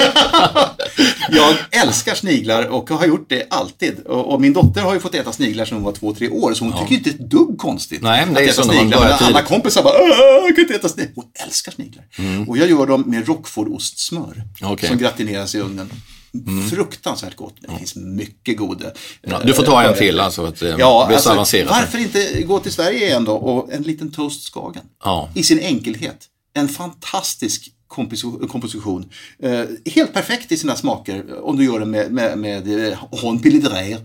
jag älskar sniglar och har gjort det alltid. Och, och min dotter har ju fått äta sniglar sedan hon var två, tre år. Så hon ja. tycker inte ett dugg konstigt. Nej, men det är så när man börjar tidigt. Alla kompisar bara, jag kan inte äta sniglar. Hon älskar sniglar. Mm. Och jag gör dem med Roquefort-ostsmör. Okay. Som gratineras i ugnen. Mm. Fruktansvärt gott. Det finns mycket goda. Ja, du får ta en till alltså att det ja, blir så alltså, avancerat. Varför inte gå till Sverige igen då och en liten toast Skagen. Ja. I sin enkelhet. En fantastisk komposition. Eh, helt perfekt i sina smaker om du gör det med med med Hon Pilidré.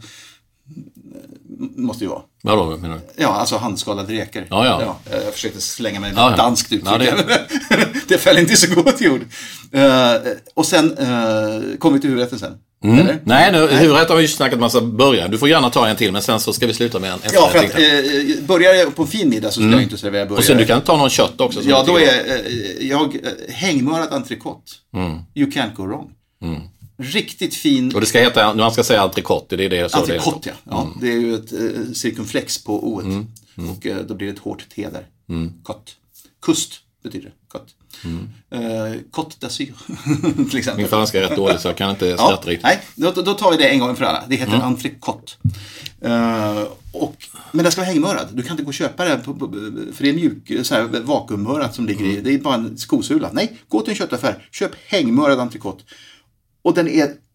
Måste ju vara. Vadå menar du? Ja, alltså handskalade räkor. Ja, ja. Ja, jag försökte slänga mig med ja, ja. danskt uttryck. Ja, det... det föll inte så gott jord. Uh, och sen uh, kommer vi till huvudrätten sen. Mm. Eller? Nej, nu, huvudrätt har vi ju snackat massa början. Du får gärna ta en till, men sen så ska vi sluta med en. Ja, för att uh, börjar jag på en fin middag så ska mm. jag inte servera början. Och sen du kan ta någon kött också. Ja, då är uh, jag uh, hängmörad entrecote. Mm. You can't go wrong. Mm. Riktigt fin. Och det ska heta, man ska säga entrecote, det är det så entrecote, det ja. ja. Mm. Det är ju ett uh, cirkumflex på o. Mm. Mm. Och uh, då blir det ett hårt T där. Mm. Kott. Kust betyder det. Kott. Mm. Uh, Côte d'Azur till exempel. Min franska är rätt dålig så jag kan inte skratta ja, riktigt. Nej, då, då tar vi det en gång för alla. Det heter mm. entrecote. Uh, och, men det ska vara hängmörad. Du kan inte gå och köpa det på, på, för det är mjuk, så här, vakuummörad som ligger i. Det är bara en skosula. Nej, gå till en köttaffär. Köp hängmörad entrecote. Och den är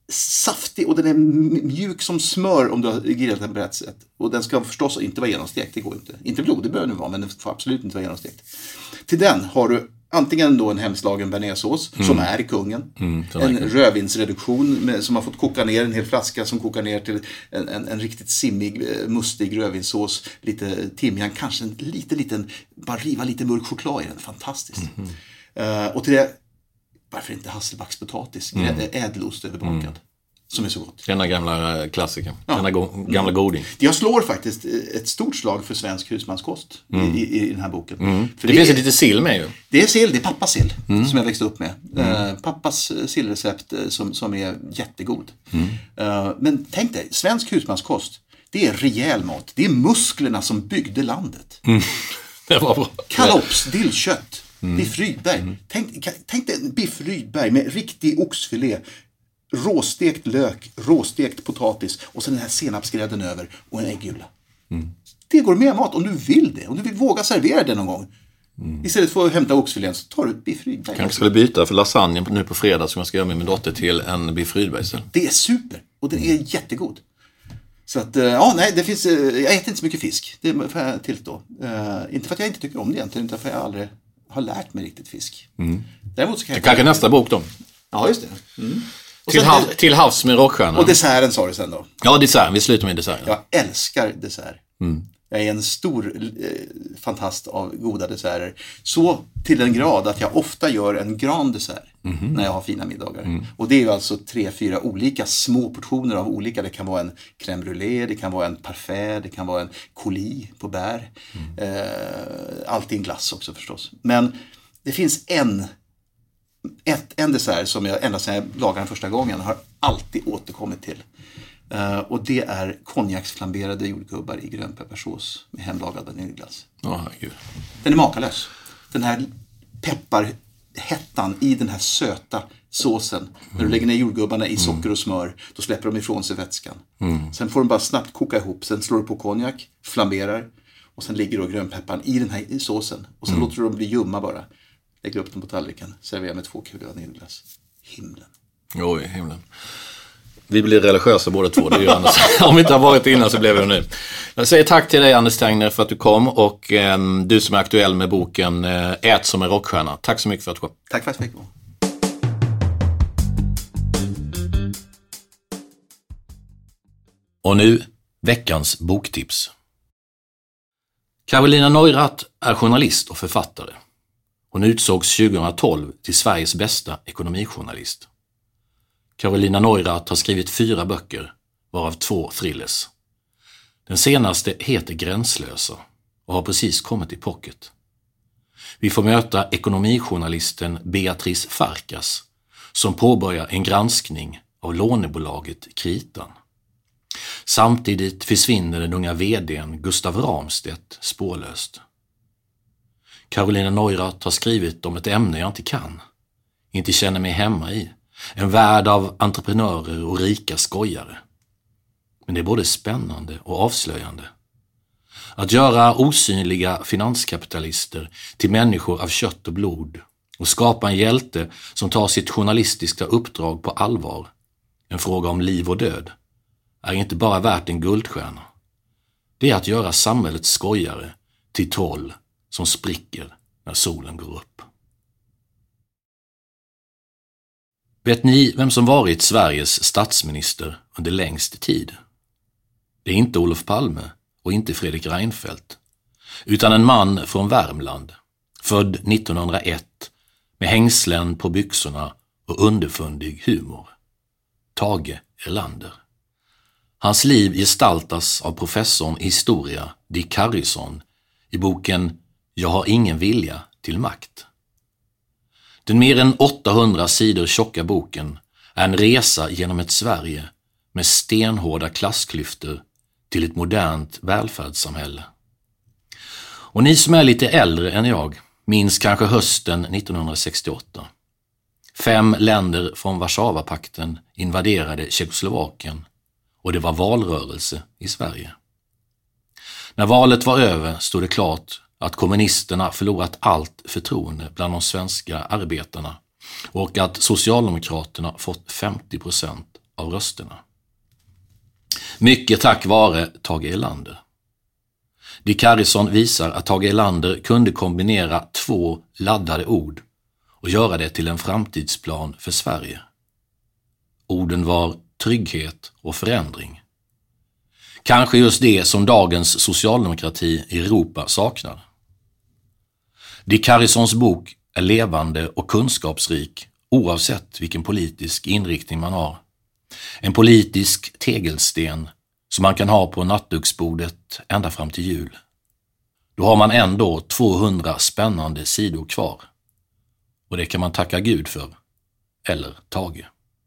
saftig och den är mjuk som smör om du har grillat den på rätt sätt. Och den ska förstås inte vara genomstekt, det går inte. Inte blodig behöver den vara, men den får absolut inte vara genomstekt. Till den har du antingen då en hemslagen bearnaisesås mm. som är i kungen. Mm, en rödvinsreduktion med, som har fått koka ner, en hel flaska som kokar ner till en, en, en riktigt simmig, mustig rödvinssås. Lite timjan, kanske en liten, liten, bara riva lite mörk choklad i den. Fantastiskt. Mm. Uh, och till det, varför inte hasselbackspotatis? Mm. Ädelost överbakad. Mm. Som är så gott. Denna gamla klassiker. Ja. Denna go- gamla goding. Jag slår faktiskt ett stort slag för svensk husmanskost mm. i, i, i den här boken. Mm. För det, det finns är, lite sill med ju. Det är sill, det är pappas sill mm. som jag växte upp med. Mm. Uh, pappas sillrecept som, som är jättegod. Mm. Uh, men tänk dig, svensk husmanskost, det är rejäl mat. Det är musklerna som byggde landet. Mm. Det var bra. Kalops, dillkött, mm. Biff Rydberg. Mm. Tänk, tänk dig Biff Rydberg med riktig oxfilé. Råstekt lök, råstekt potatis och sen den här senapsgrädden över och en äggula. Mm. Det går med mat om du vill det. Om du vill våga servera det någon gång. Mm. Istället för att hämta oxfilén så tar du ett Biff Rydberg. Kanske skulle byta för lasagne nu på fredag som jag ska göra med min dotter till en Biff Rydberg. Det är super och den är jättegod. Så att, ja nej, det finns, jag äter inte så mycket fisk. Det får jag tillstå. Uh, inte för att jag inte tycker om det egentligen, utan för att jag aldrig har lärt mig riktigt fisk. Mm. Däremot så kan jag... Det kanske nästa bok då. Ja, just det. Mm. Till, hav, till havs med rockstjärnan. Och desserten sa du sen då. Ja, desserten. Vi slutar med desserten. Jag älskar dessert. Mm. Jag är en stor eh, fantast av goda desserter. Så till den grad att jag ofta gör en grand dessert mm. när jag har fina middagar. Mm. Och det är ju alltså tre, fyra olika små portioner av olika. Det kan vara en crème brûlée, det kan vara en parfait, det kan vara en coulis på bär. Mm. Eh, allt i en glass också förstås. Men det finns en... Ett, en dessert som jag ända sedan jag lagade den första gången har alltid återkommit till. Uh, och det är konjaksflamberade jordgubbar i grönpepparsås med hemlagad vaniljglass. Oh, den är makalös. Den här pepparhettan i den här söta såsen. Mm. När du lägger ner jordgubbarna i socker och smör, då släpper de ifrån sig vätskan. Mm. Sen får de bara snabbt koka ihop. Sen slår du på konjak, flamberar. Och sen ligger då grönpepparn i den här i såsen. Och sen mm. låter du dem bli ljumma bara. Lägger upp dem på tallriken, serverar med två kulor vaniljglass. Himlen. Oj, himlen. Vi blir religiösa båda två, det är ju Anders. Om vi inte har varit innan så blev vi nu. Jag säger tack till dig Anders Tengner för att du kom och eh, du som är aktuell med boken eh, Ät som en rockstjärna. Tack så mycket för att du kom. Tack för att jag fick komma. Och nu, veckans boktips. Carolina Neurath är journalist och författare. Hon utsågs tjugohundratolv till Sveriges bästa ekonomijournalist. Carolina Neurath har skrivit fyra böcker, varav två thrillers. Den senaste heter Gränslösa och har precis kommit i pocket. Vi får möta ekonomijournalisten Beatrice Farkas som påbörjar en granskning av lånebolaget Kritan. Samtidigt försvinner den unga vdn Gustav Ramstedt spårlöst. Carolina Neurath har skrivit om ett ämne jag inte kan, inte känner mig hemma i. En värld av entreprenörer och rika skojare. Men det är både spännande och avslöjande. Att göra osynliga finanskapitalister till människor av kött och blod och skapa en hjälte som tar sitt journalistiska uppdrag på allvar, en fråga om liv och död, är inte bara värt en guldstjärna. Det är att göra samhällets skojare till troll som spricker när solen går upp. Vet ni vem som varit Sveriges statsminister under längst tid? Det är inte Olof Palme och inte Fredrik Reinfeldt, utan en man från Värmland, född nittonhundraett, med hängslen på byxorna och underfundig humor. Tage Erlander. Hans liv gestaltas av professorn i historia Dick Harrison i boken Jag har ingen vilja till makt. Den mer än åttahundra sidor tjocka boken är en resa genom ett Sverige med stenhårda klassklyftor till ett modernt välfärdssamhälle. Och ni som är lite äldre än jag minns kanske hösten nittonhundrasextioåtta. Fem länder från Warszawapakten invaderade Tjeckoslovakien och det var valrörelse i Sverige. När valet var över stod det klart att kommunisterna förlorat allt förtroende bland de svenska arbetarna och att Socialdemokraterna fått femtio procent av rösterna. Mycket tack vare Tage Erlander. Dick Harrison visar att Tage Erlander kunde kombinera två laddade ord och göra det till en framtidsplan för Sverige. Orden var trygghet och förändring. Kanske just det som dagens socialdemokrati i Europa saknar. Dick Harrisons bok är levande och kunskapsrik oavsett vilken politisk inriktning man har. En politisk tegelsten som man kan ha på nattduksbordet ända fram till jul. Då har man ändå tvåhundra spännande sidor kvar. Och det kan man tacka Gud för. Eller Tage.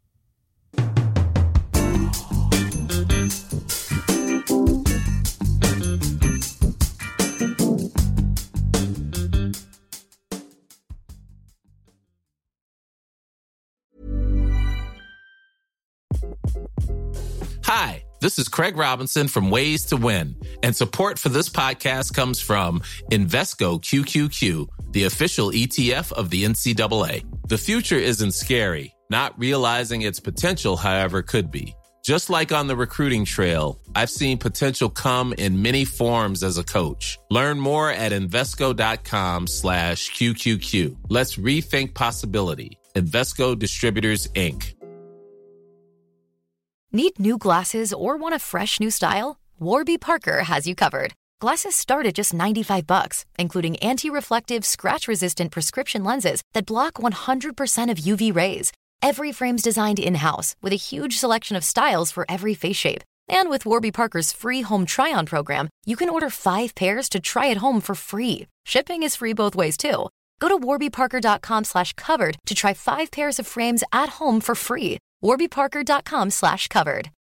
Hi, this is Craig Robinson from Ways to Win, and support for this podcast comes from Invesco Q Q Q, the official E T F of the N C double A. The future isn't scary. Not realizing its potential, however, could be. Just like on the recruiting trail, I've seen potential come in many forms as a coach. Learn more at Invesco.com slash QQQ. Let's rethink possibility. Invesco Distributors, Incorporated. Need new glasses or want a fresh new style? Warby Parker has you covered. Glasses start at just ninety-five bucks, including anti-reflective, scratch-resistant prescription lenses that block one hundred percent of U V rays. Every frame's designed in-house with a huge selection of styles for every face shape. And with Warby Parker's free home try-on program, you can order five pairs to try at home for free. Shipping is free both ways, too. Go to warbyparker.com slash covered to try five pairs of frames at home for free. warbyparker.com slash covered.